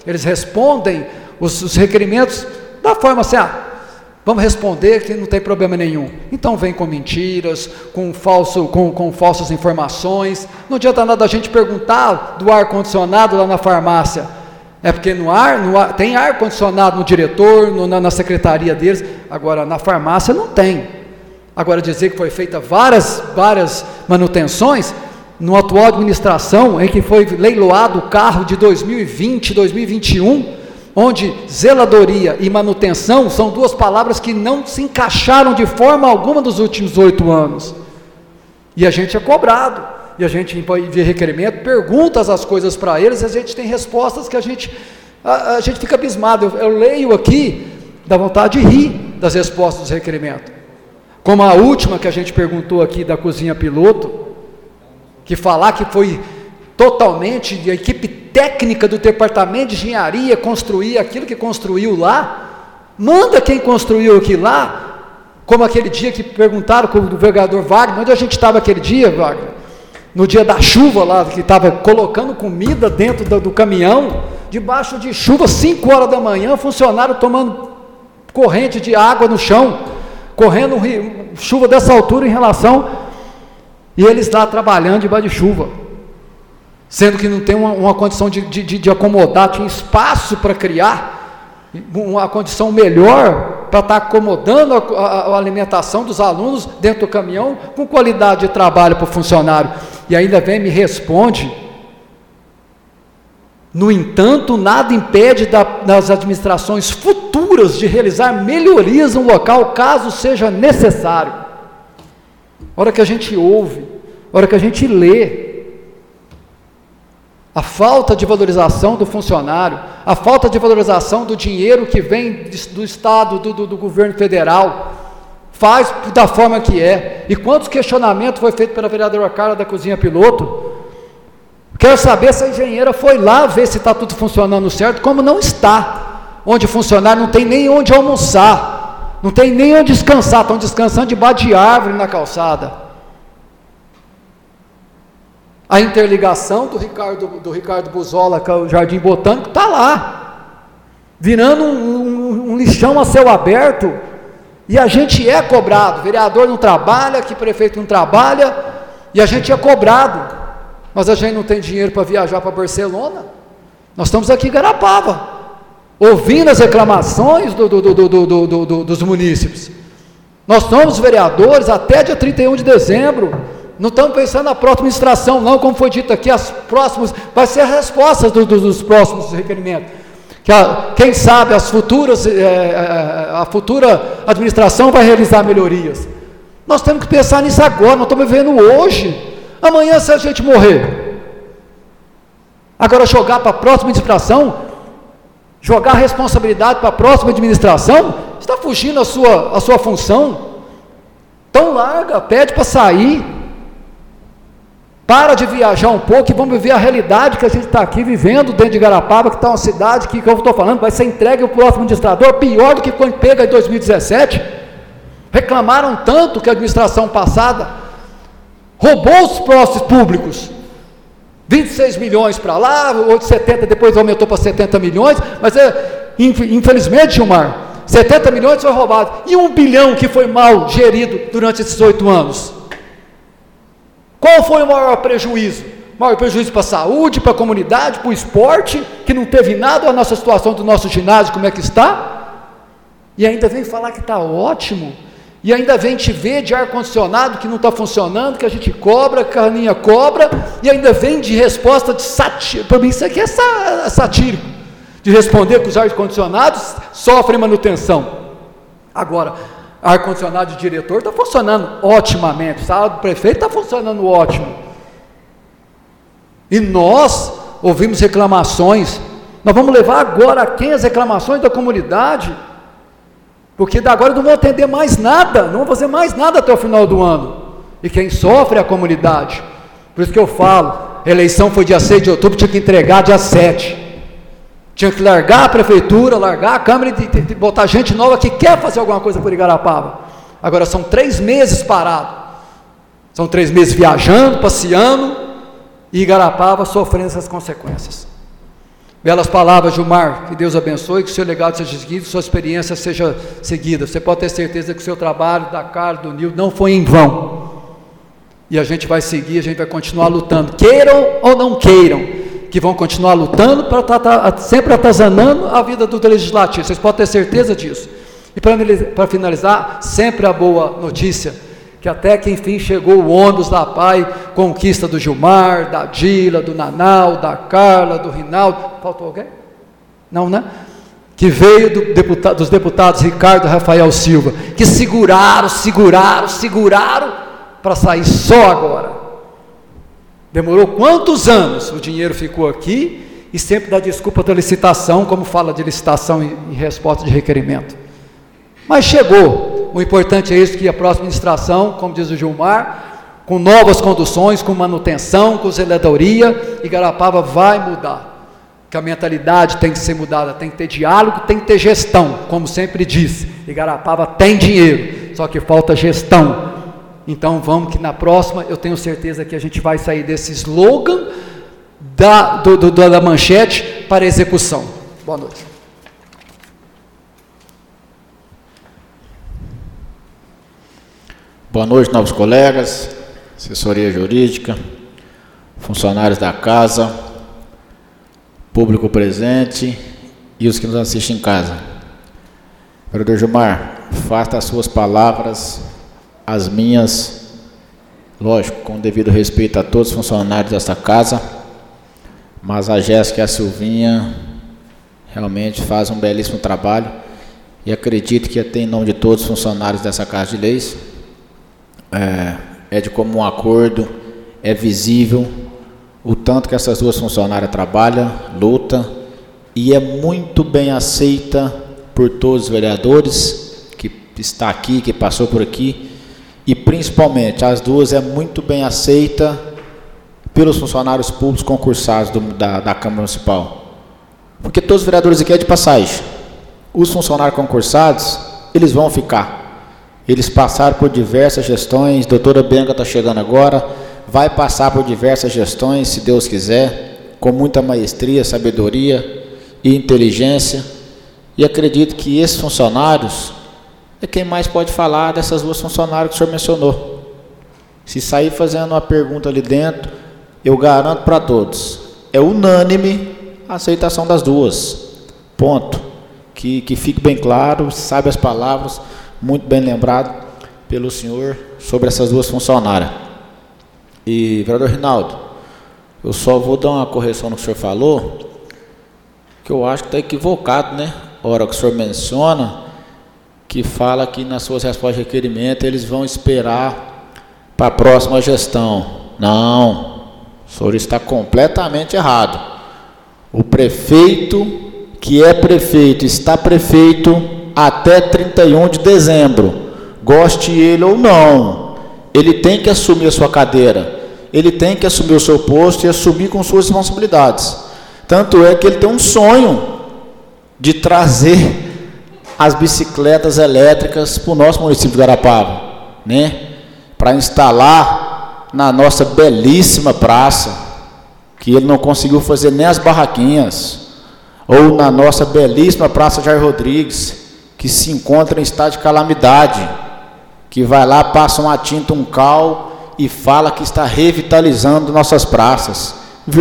eles respondem os, os requerimentos da forma assim, ah, vamos responder que não tem problema nenhum. Então vem com mentiras, com, falso, com, com falsas informações. Não adianta nada a gente perguntar do ar-condicionado lá na farmácia. É porque no ar, no ar tem ar-condicionado no diretor, no, na, na secretaria deles, agora na farmácia não tem. Agora dizer que foi feita várias, várias manutenções, na atual administração, em que foi leiloado o carro de dois mil e vinte, dois mil e vinte e um, onde zeladoria e manutenção são duas palavras que não se encaixaram de forma alguma nos últimos oito anos. E a gente é cobrado, e a gente envia requerimento, pergunta as coisas para eles, e a gente tem respostas que a gente, a, a gente fica abismado. Eu, eu leio aqui, dá vontade de rir das respostas dos requerimentos. Como a última que a gente perguntou aqui da cozinha piloto, que falar que foi totalmente de equipe técnica do departamento de engenharia construir aquilo que construiu lá, manda quem construiu aquilo lá, como aquele dia que perguntaram com o vereador Wagner, onde a gente estava aquele dia, Wagner? No dia da chuva lá, que estava colocando comida dentro do, do caminhão, debaixo de chuva, cinco horas da manhã, funcionário tomando corrente de água no chão, correndo chuva dessa altura em relação... E eles lá trabalhando debaixo de chuva, sendo que não tem uma, uma condição de, de, de acomodar, tinha espaço para criar, uma condição melhor para estar acomodando a, a, a alimentação dos alunos dentro do caminhão, com qualidade de trabalho para o funcionário. E ainda vem e me responde, no entanto, nada impede da, das administrações futuras de realizar melhorias no local, caso seja necessário. A hora que a gente ouve, a hora que a gente lê, a falta de valorização do funcionário, a falta de valorização do dinheiro que vem do Estado, do, do, do governo federal, faz da forma que é. E quantos questionamentos foi feito pela vereadora Carla da cozinha piloto? Quero saber se a engenheira foi lá ver se está tudo funcionando certo, como não está, onde o funcionário não tem nem onde almoçar, não tem nem onde descansar, estão descansando debaixo de árvore na calçada. A interligação do Ricardo, do Ricardo Buzola com o Jardim Botânico está lá, virando um, um, um lixão a céu aberto, e a gente é cobrado, vereador não trabalha, que prefeito não trabalha, e a gente é cobrado, mas a gente não tem dinheiro para viajar para Barcelona. Nós estamos aqui em Garapava, ouvindo as reclamações do, do, do, do, do, do, do, dos munícipes. Nós somos vereadores até dia trinta e um de dezembro, não estamos pensando na próxima administração não, como foi dito aqui, as próximas, vai ser a resposta do, do, dos próximos requerimentos, que a, quem sabe as futuras, é, a futura administração vai realizar melhorias. Nós temos que pensar nisso agora, nós estamos vivendo hoje, amanhã se a gente morrer, agora jogar para a próxima administração, jogar a responsabilidade para a próxima administração, está fugindo a sua, a sua função. Então larga, pede para sair, para de viajar um pouco e vamos viver a realidade que a gente está aqui vivendo dentro de Garapava, que está uma cidade que, que eu estou falando, vai ser entregue ao próximo administrador, pior do que quando pega em dois mil e dezessete, reclamaram tanto que a administração passada roubou os postos públicos, vinte e seis milhões para lá, outros setenta, depois aumentou para setenta milhões, mas é, infelizmente, Gilmar, setenta milhões foi roubado, e um bilhão que foi mal gerido durante esses oito anos. Qual foi o maior prejuízo? O maior prejuízo para a saúde, para a comunidade, para o esporte, que não teve nada, a nossa situação do nosso ginásio, como é que está? E ainda vem falar que está ótimo, e ainda vem te ver de ar-condicionado que não está funcionando, que a gente cobra, que a Carninha cobra, e ainda vem de resposta de satírico. Para mim isso aqui é satírico, de responder que os ar-condicionados sofrem manutenção. Agora, ar-condicionado de diretor está funcionando otimamente, sala do prefeito está funcionando ótimo. E nós ouvimos reclamações, nós vamos levar agora a quem as reclamações da comunidade, porque da agora não vão atender mais nada, não vão fazer mais nada até o final do ano, e quem sofre é a comunidade. Por isso que eu falo, a eleição foi dia seis de outubro, tinha que entregar dia sete, tinha que largar a prefeitura, largar a Câmara e de, de botar gente nova que quer fazer alguma coisa por Igarapava. Agora são três meses parado, são três meses viajando, passeando, e Igarapava sofrendo essas consequências. Belas palavras, Gilmar, que Deus abençoe, que o seu legado seja seguido, que sua experiência seja seguida. Você pode ter certeza que o seu trabalho, da Carla, do Nil, não foi em vão. E a gente vai seguir, a gente vai continuar lutando, queiram ou não queiram, que vão continuar lutando para estar tá, tá, sempre atazanando a vida do legislativo. Vocês podem ter certeza disso. E para finalizar, sempre a boa notícia, que até que enfim chegou o ônibus da Pai, conquista do Gilmar, da Dila, do Nanau, da Carla, do Rinaldo. Faltou alguém? Não, né? Que veio do deputado, dos deputados Ricardo e Rafael Silva, que seguraram, seguraram, seguraram, para sair só agora. Demorou quantos anos? O dinheiro ficou aqui e sempre dá desculpa da licitação, como fala de licitação em resposta de requerimento. Mas chegou. O importante é isso, que a próxima administração, como diz o Gilmar, com novas conduções, com manutenção, com zeladoria, Igarapava vai mudar. Que a mentalidade tem que ser mudada, tem que ter diálogo, tem que ter gestão, como sempre disse. Igarapava tem dinheiro, só que falta gestão. Então vamos que na próxima eu tenho certeza que a gente vai sair desse slogan da, do, do, da manchete para a execução. Boa noite. Boa noite, novos colegas, assessoria jurídica, funcionários da casa, público presente e os que nos assistem em casa. Vereador Gilmar, faça as suas palavras as minhas, lógico, com devido respeito a todos os funcionários desta casa, mas a Jéssica e a Silvinha realmente fazem um belíssimo trabalho e acredito que até em nome de todos os funcionários dessa Casa de Leis, é, é de comum acordo, é visível o tanto que essas duas funcionárias trabalham, lutam e é muito bem aceita por todos os vereadores que está aqui, que passou por aqui. E principalmente, as duas é muito bem aceita pelos funcionários públicos concursados do, da, da Câmara Municipal. Porque todos os vereadores aqui é de passagem. Os funcionários concursados, eles vão ficar. Eles passaram por diversas gestões, a doutora Bianca está chegando agora, vai passar por diversas gestões, se Deus quiser, com muita maestria, sabedoria e inteligência. E acredito que esses funcionários é quem mais pode falar dessas duas funcionárias que o senhor mencionou. Se sair fazendo uma pergunta ali dentro, eu garanto para todos, é unânime a aceitação das duas. Ponto. Que, que fique bem claro, sabe as palavras, muito bem lembrado pelo senhor sobre essas duas funcionárias. E, vereador Rinaldo, eu só vou dar uma correção no que o senhor falou, que eu acho que está equivocado, né? A hora que o senhor menciona, que fala que nas suas respostas de requerimento eles vão esperar para a próxima gestão. Não, o senhor está completamente errado. O prefeito, que é prefeito, está prefeito até trinta e um de dezembro, goste ele ou não, ele tem que assumir a sua cadeira, ele tem que assumir o seu posto e assumir com suas responsabilidades. Tanto é que ele tem um sonho de trazer as bicicletas elétricas para o nosso município de Igarapava, né? Para instalar na nossa belíssima praça, que ele não conseguiu fazer nem as barraquinhas, ou na nossa belíssima Praça Jair Rodrigues, que se encontra em estado de calamidade, que vai lá, passa uma tinta, um cal e fala que está revitalizando nossas praças.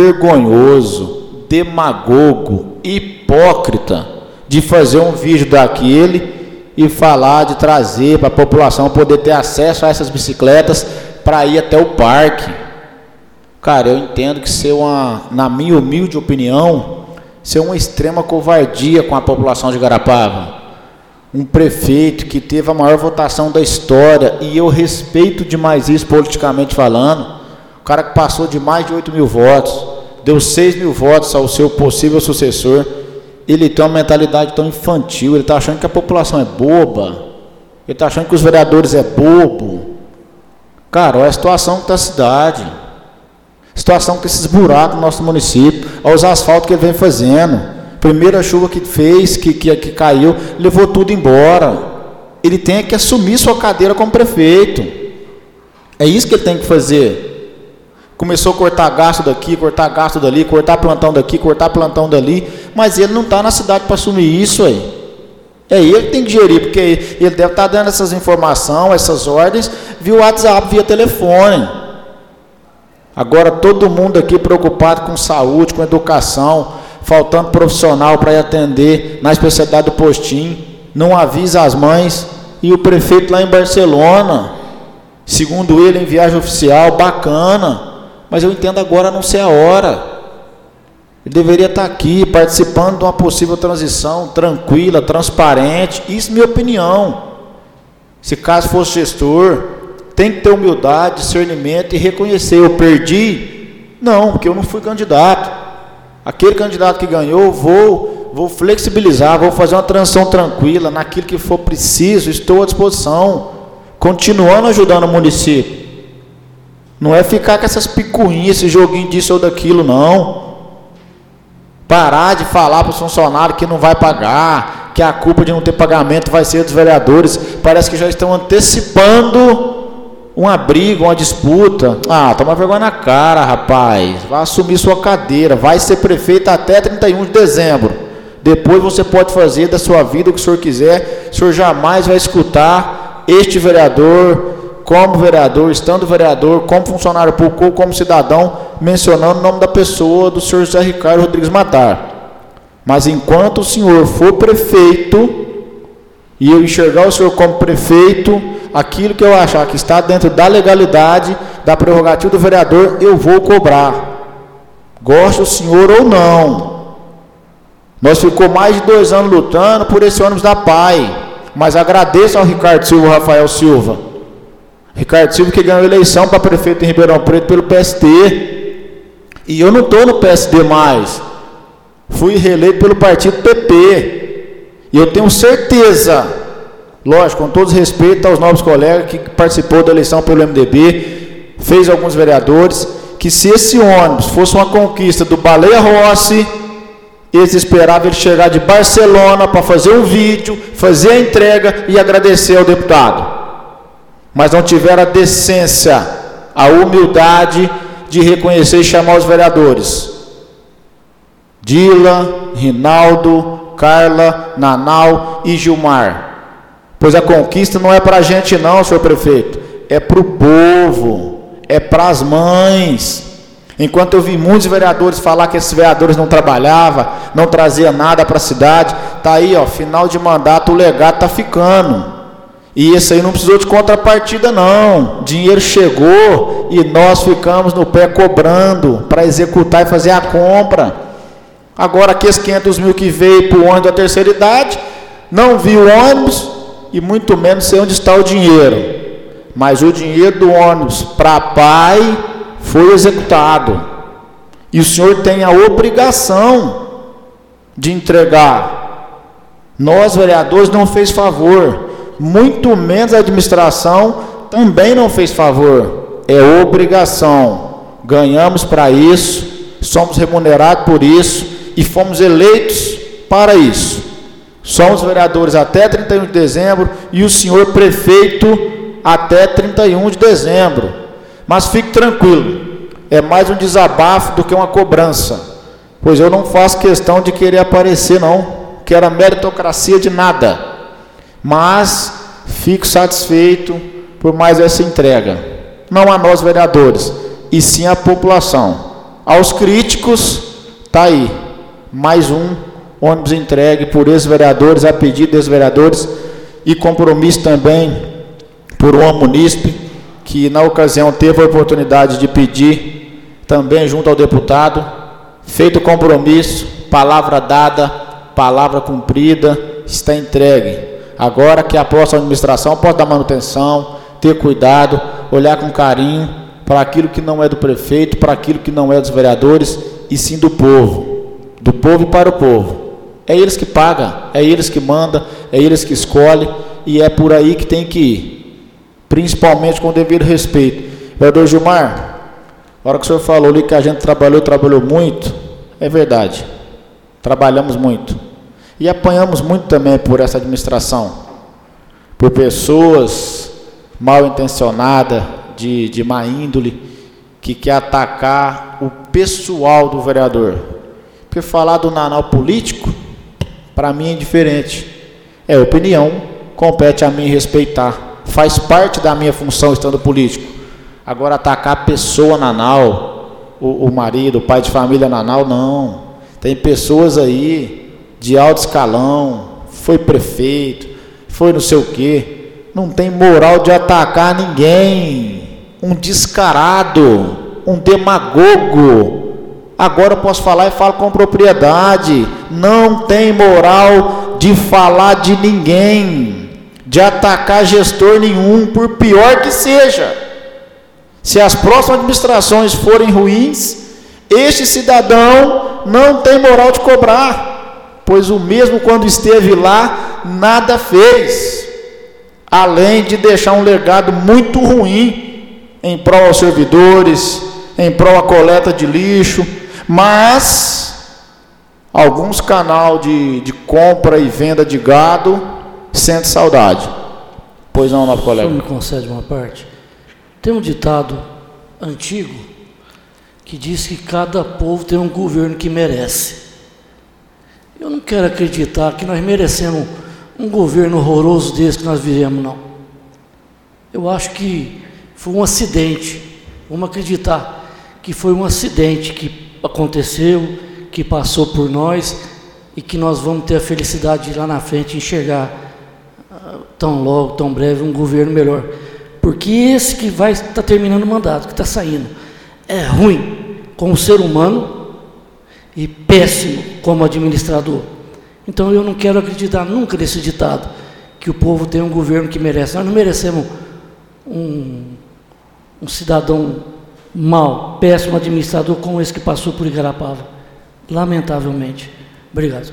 Vergonhoso, demagogo, hipócrita de fazer um vídeo daquele e falar de trazer para a população poder ter acesso a essas bicicletas para ir até o parque. Cara, eu entendo que ser uma, na minha humilde opinião, ser uma extrema covardia com a população de Igarapava. Um prefeito que teve a maior votação da história, e eu respeito demais isso politicamente falando, o cara que passou de mais de oito mil votos, deu seis mil votos ao seu possível sucessor, ele tem uma mentalidade tão infantil, ele está achando que a população é boba, ele está achando que os vereadores é bobo. Cara, olha a situação que está a cidade, a situação que esses buracos no nosso município, olha os asfaltos que ele vem fazendo, primeira chuva que fez, que, que, que caiu, levou tudo embora. Ele tem que assumir sua cadeira como prefeito, é isso que ele tem que fazer. Começou a cortar gasto daqui, cortar gasto dali, cortar plantão daqui, cortar plantão dali, mas ele não está na cidade para assumir isso aí. É ele que tem que gerir, porque ele deve estar dando essas informações, essas ordens, via WhatsApp, via telefone. Agora todo mundo aqui preocupado com saúde, com educação, faltando profissional para ir atender na especialidade do postinho, não avisa as mães, e o prefeito lá em Barcelona, segundo ele, em viagem oficial, bacana, mas eu entendo agora não ser a hora. Ele deveria estar aqui, participando de uma possível transição tranquila, transparente. Isso é minha opinião. Se caso fosse gestor, tem que ter humildade, discernimento e reconhecer, eu perdi? Não, porque eu não fui candidato. Aquele candidato que ganhou, vou, vou flexibilizar, vou fazer uma transição tranquila, naquilo que for preciso, estou à disposição, continuando ajudando o município. Não é ficar com essas picuinhas, esse joguinho disso ou daquilo, não. Parar de falar para os funcionários que não vai pagar, que a culpa de não ter pagamento vai ser dos vereadores. Parece que já estão antecipando uma briga, uma disputa. Ah, toma vergonha na cara, rapaz. Vai assumir sua cadeira, vai ser prefeito até trinta e um de dezembro. Depois você pode fazer da sua vida o que o senhor quiser. O senhor jamais vai escutar este vereador, como vereador, estando vereador, como funcionário público ou como cidadão, mencionando o nome da pessoa do senhor José Ricardo Rodrigues Matar. Mas enquanto o senhor for prefeito, e eu enxergar o senhor como prefeito, aquilo que eu achar que está dentro da legalidade, da prerrogativa do vereador, eu vou cobrar. Goste o senhor ou não. Nós ficou mais de dois anos lutando por esse ônibus da P A I, mas agradeço ao Ricardo Silva, Rafael Silva. Ricardo Silva que ganhou a eleição para prefeito em Ribeirão Preto pelo P S D. E eu não estou no P S D mais. Fui reeleito pelo partido P P. E eu tenho certeza, lógico, com todo respeito aos novos colegas que participou da eleição pelo M D B, fez alguns vereadores, que se esse ônibus fosse uma conquista do Baleia Rossi, eles esperavam ele chegar de Barcelona para fazer um vídeo, fazer a entrega e agradecer ao deputado. Mas não tiveram a decência, a humildade de reconhecer e chamar os vereadores. Dila, Rinaldo, Carla, Nanau e Gilmar. Pois a conquista não é para a gente não, senhor prefeito, é para o povo, é para as mães. Enquanto eu vi muitos vereadores falar que esses vereadores não trabalhavam, não traziam nada para a cidade, está aí, ó, final de mandato, o legado está ficando. E esse aí não precisou de contrapartida não, dinheiro chegou e nós ficamos no pé cobrando para executar e fazer a compra. Agora aqueles quinhentos mil que veio para o ônibus da terceira idade, não viu o ônibus e muito menos sei onde está o dinheiro. Mas o dinheiro do ônibus para a P A I foi executado. E o senhor tem a obrigação de entregar. Nós vereadores não fez favor. Muito menos a administração também não fez favor. É obrigação. Ganhamos para isso, somos remunerados por isso e fomos eleitos para isso. Somos vereadores até trinta e um de dezembro e o senhor prefeito até trinta e um de dezembro. Mas fique tranquilo, é mais um desabafo do que uma cobrança, pois eu não faço questão de querer aparecer não, que era meritocracia de nada. Mas fico satisfeito por mais essa entrega, não a nós vereadores, e sim a população. Aos críticos, está aí, mais um ônibus entregue por ex-vereadores, a pedido dos vereadores, e compromisso também por uma munícipe, que na ocasião teve a oportunidade de pedir, também junto ao deputado, feito o compromisso, palavra dada, palavra cumprida, está entregue. Agora que a próxima administração pode dar manutenção, ter cuidado, olhar com carinho para aquilo que não é do prefeito, para aquilo que não é dos vereadores, e sim do povo, do povo e para o povo. É eles que pagam, é eles que mandam, é eles que escolhem, e é por aí que tem que ir, principalmente com o devido respeito. Vereador Gilmar, a hora que o senhor falou ali que a gente trabalhou, trabalhou muito, é verdade, trabalhamos muito. E apanhamos muito também por essa administração, por pessoas mal intencionadas, de, de má índole, que quer atacar o pessoal do vereador. Porque falar do nanau político, para mim é diferente. É opinião, compete a mim respeitar. Faz parte da minha função estando político. Agora atacar a pessoa nanau, o, o marido, o pai de família nanau, não. Tem pessoas aí de alto escalão, foi prefeito, foi não sei o quê, não tem moral de atacar ninguém. Um descarado, um demagogo. Agora eu posso falar e falo com propriedade. Não tem moral de falar de ninguém, de atacar gestor nenhum, por pior que seja. Se as próximas administrações forem ruins, este cidadão não tem moral de cobrar, pois o mesmo quando esteve lá, nada fez, além de deixar um legado muito ruim em prol aos servidores, em prol à coleta de lixo, mas alguns canal de, de compra e venda de gado sentem saudade. Pois não, nosso colega? O senhor me concede uma parte? Tem um ditado antigo que diz que cada povo tem um governo que merece. Eu não quero acreditar que nós merecemos um governo horroroso desse que nós vivemos, não. Eu acho que foi um acidente. Vamos acreditar que foi um acidente que aconteceu, que passou por nós e que nós vamos ter a felicidade de lá na frente enxergar uh, tão logo, tão breve, um governo melhor. Porque esse que vai estar tá terminando o mandato, que está saindo, é ruim como ser humano e péssimo como administrador. Então eu não quero acreditar nunca nesse ditado, que o povo tem um governo que merece. Nós não merecemos um, um cidadão mau, péssimo administrador como esse que passou por Igarapava. Lamentavelmente. Obrigado.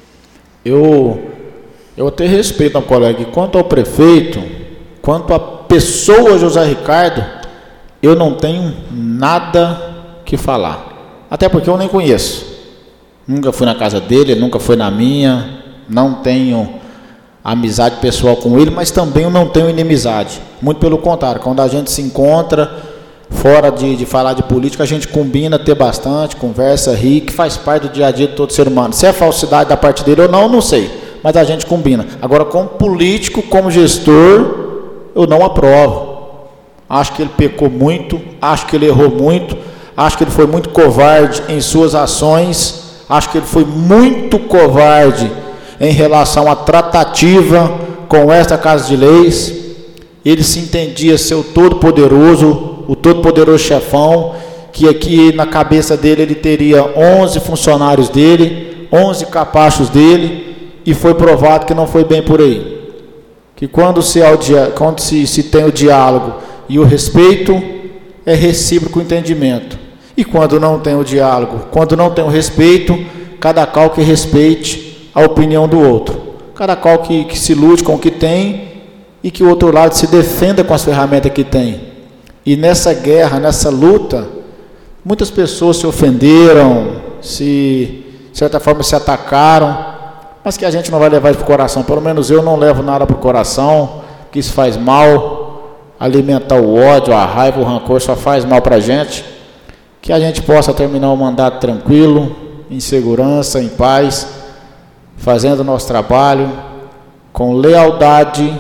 Eu, eu tenho respeito ao colega. Quanto ao prefeito, quanto à pessoa José Ricardo, eu não tenho nada que falar. Até porque eu nem conheço. Nunca fui na casa dele, ele nunca foi na minha. Não tenho amizade pessoal com ele, mas também eu não tenho inimizade. Muito pelo contrário, quando a gente se encontra, fora de, de falar de política, a gente combina ter bastante, conversa, ri, que faz parte do dia a dia de todo ser humano. Se é falsidade da parte dele ou não, eu não sei, mas a gente combina. Agora, como político, como gestor, eu não aprovo. Acho que ele pecou muito, acho que ele errou muito, acho que ele foi muito covarde em suas ações, acho que ele foi muito covarde em relação à tratativa com esta Casa de Leis. Ele se entendia ser o todo-poderoso, o todo-poderoso chefão, que aqui na cabeça dele ele teria onze funcionários dele, onze capachos dele, e foi provado que não foi bem por aí. Que quando se, quando se, se tem o diálogo e o respeito, é recíproco o entendimento. E quando não tem o diálogo, quando não tem o respeito, cada qual que respeite a opinião do outro. Cada qual que, que se lute com o que tem e que o outro lado se defenda com as ferramentas que tem. E nessa guerra, nessa luta, muitas pessoas se ofenderam, se, de certa forma se atacaram, mas que a gente não vai levar isso para o coração. Pelo menos eu não levo nada para o coração, que isso faz mal. Alimentar o ódio, a raiva, o rancor só faz mal para a gente. Que a gente possa terminar o mandato tranquilo, em segurança, em paz, fazendo o nosso trabalho com lealdade,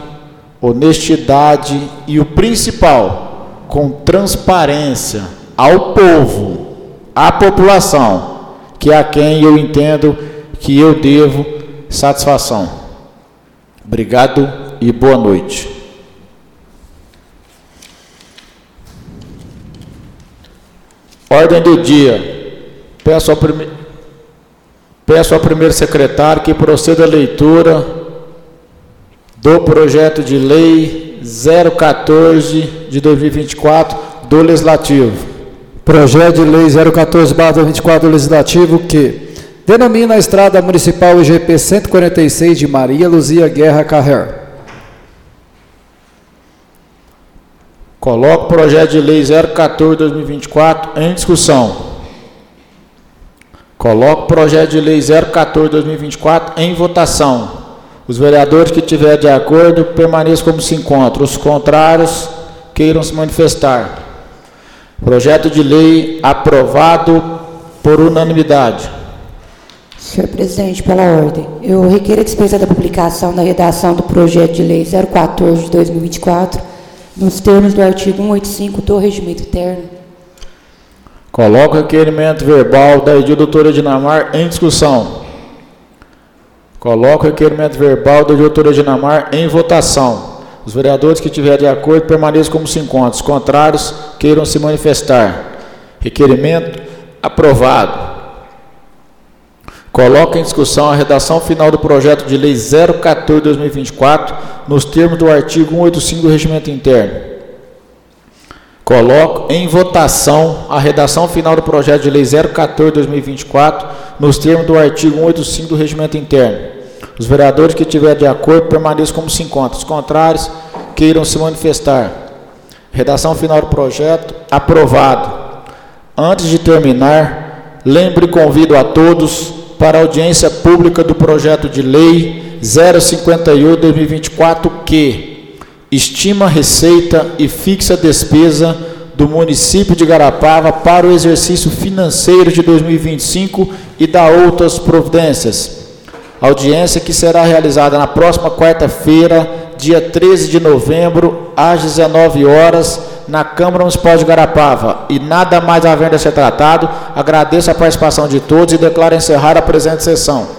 honestidade e o principal, com transparência ao povo, à população, que é a quem eu entendo que eu devo satisfação. Obrigado e boa noite. Ordem do dia. Peço ao, prime... Peço ao primeiro secretário que proceda a leitura do projeto de lei zero quatorze de dois mil e vinte e quatro do Legislativo. Projeto de lei zero quatorze barra dois mil e vinte e quatro do Legislativo que denomina a Estrada Municipal I G P cento e quarenta e seis de Maria Luzia Guerra Carrer. Coloco o projeto de lei zero quatorze de dois mil e vinte e quatro em discussão. Coloco o projeto de lei zero quatorze de dois mil e vinte e quatro em votação. Os vereadores que estiverem de acordo permaneçam como se encontram. Os contrários queiram se manifestar. Projeto de lei aprovado por unanimidade. Senhor presidente, pela ordem, eu requeiro a dispensa da publicação da redação do projeto de lei zero quatorze de dois mil e vinte e quatro, nos termos do artigo cento e oitenta e cinco do regimento interno. Coloco o requerimento verbal da edil doutora Edinamar em discussão. Coloco o requerimento verbal da edil doutora Edinamar em votação. Os vereadores que tiverem de acordo permaneçam como se encontram. Os contrários queiram se manifestar. Requerimento aprovado. Coloco em discussão a redação final do projeto de lei zero quatorze de dois mil e vinte e quatro, nos termos do artigo cento e oitenta e cinco do regimento interno. Coloco em votação a redação final do projeto de lei zero quatorze de dois mil e vinte e quatro, nos termos do artigo cento e oitenta e cinco do regimento interno. Os vereadores que tiverem de acordo permaneçam como se encontram. Os contrários queiram se manifestar. Redação final do projeto aprovado. Antes de terminar, lembro e convido a todos para a audiência pública do projeto de lei zero cinquenta e oito de dois mil e vinte e quatro, que estima receita e fixa despesa do município de Igarapava para o exercício financeiro de dois mil e vinte e cinco e dá outras providências. Audiência que será realizada na próxima quarta-feira, dia treze de novembro, às dezenove horas, na Câmara Municipal de Igarapava. E nada mais havendo a ser tratado, agradeço a participação de todos e declaro encerrada a presente sessão.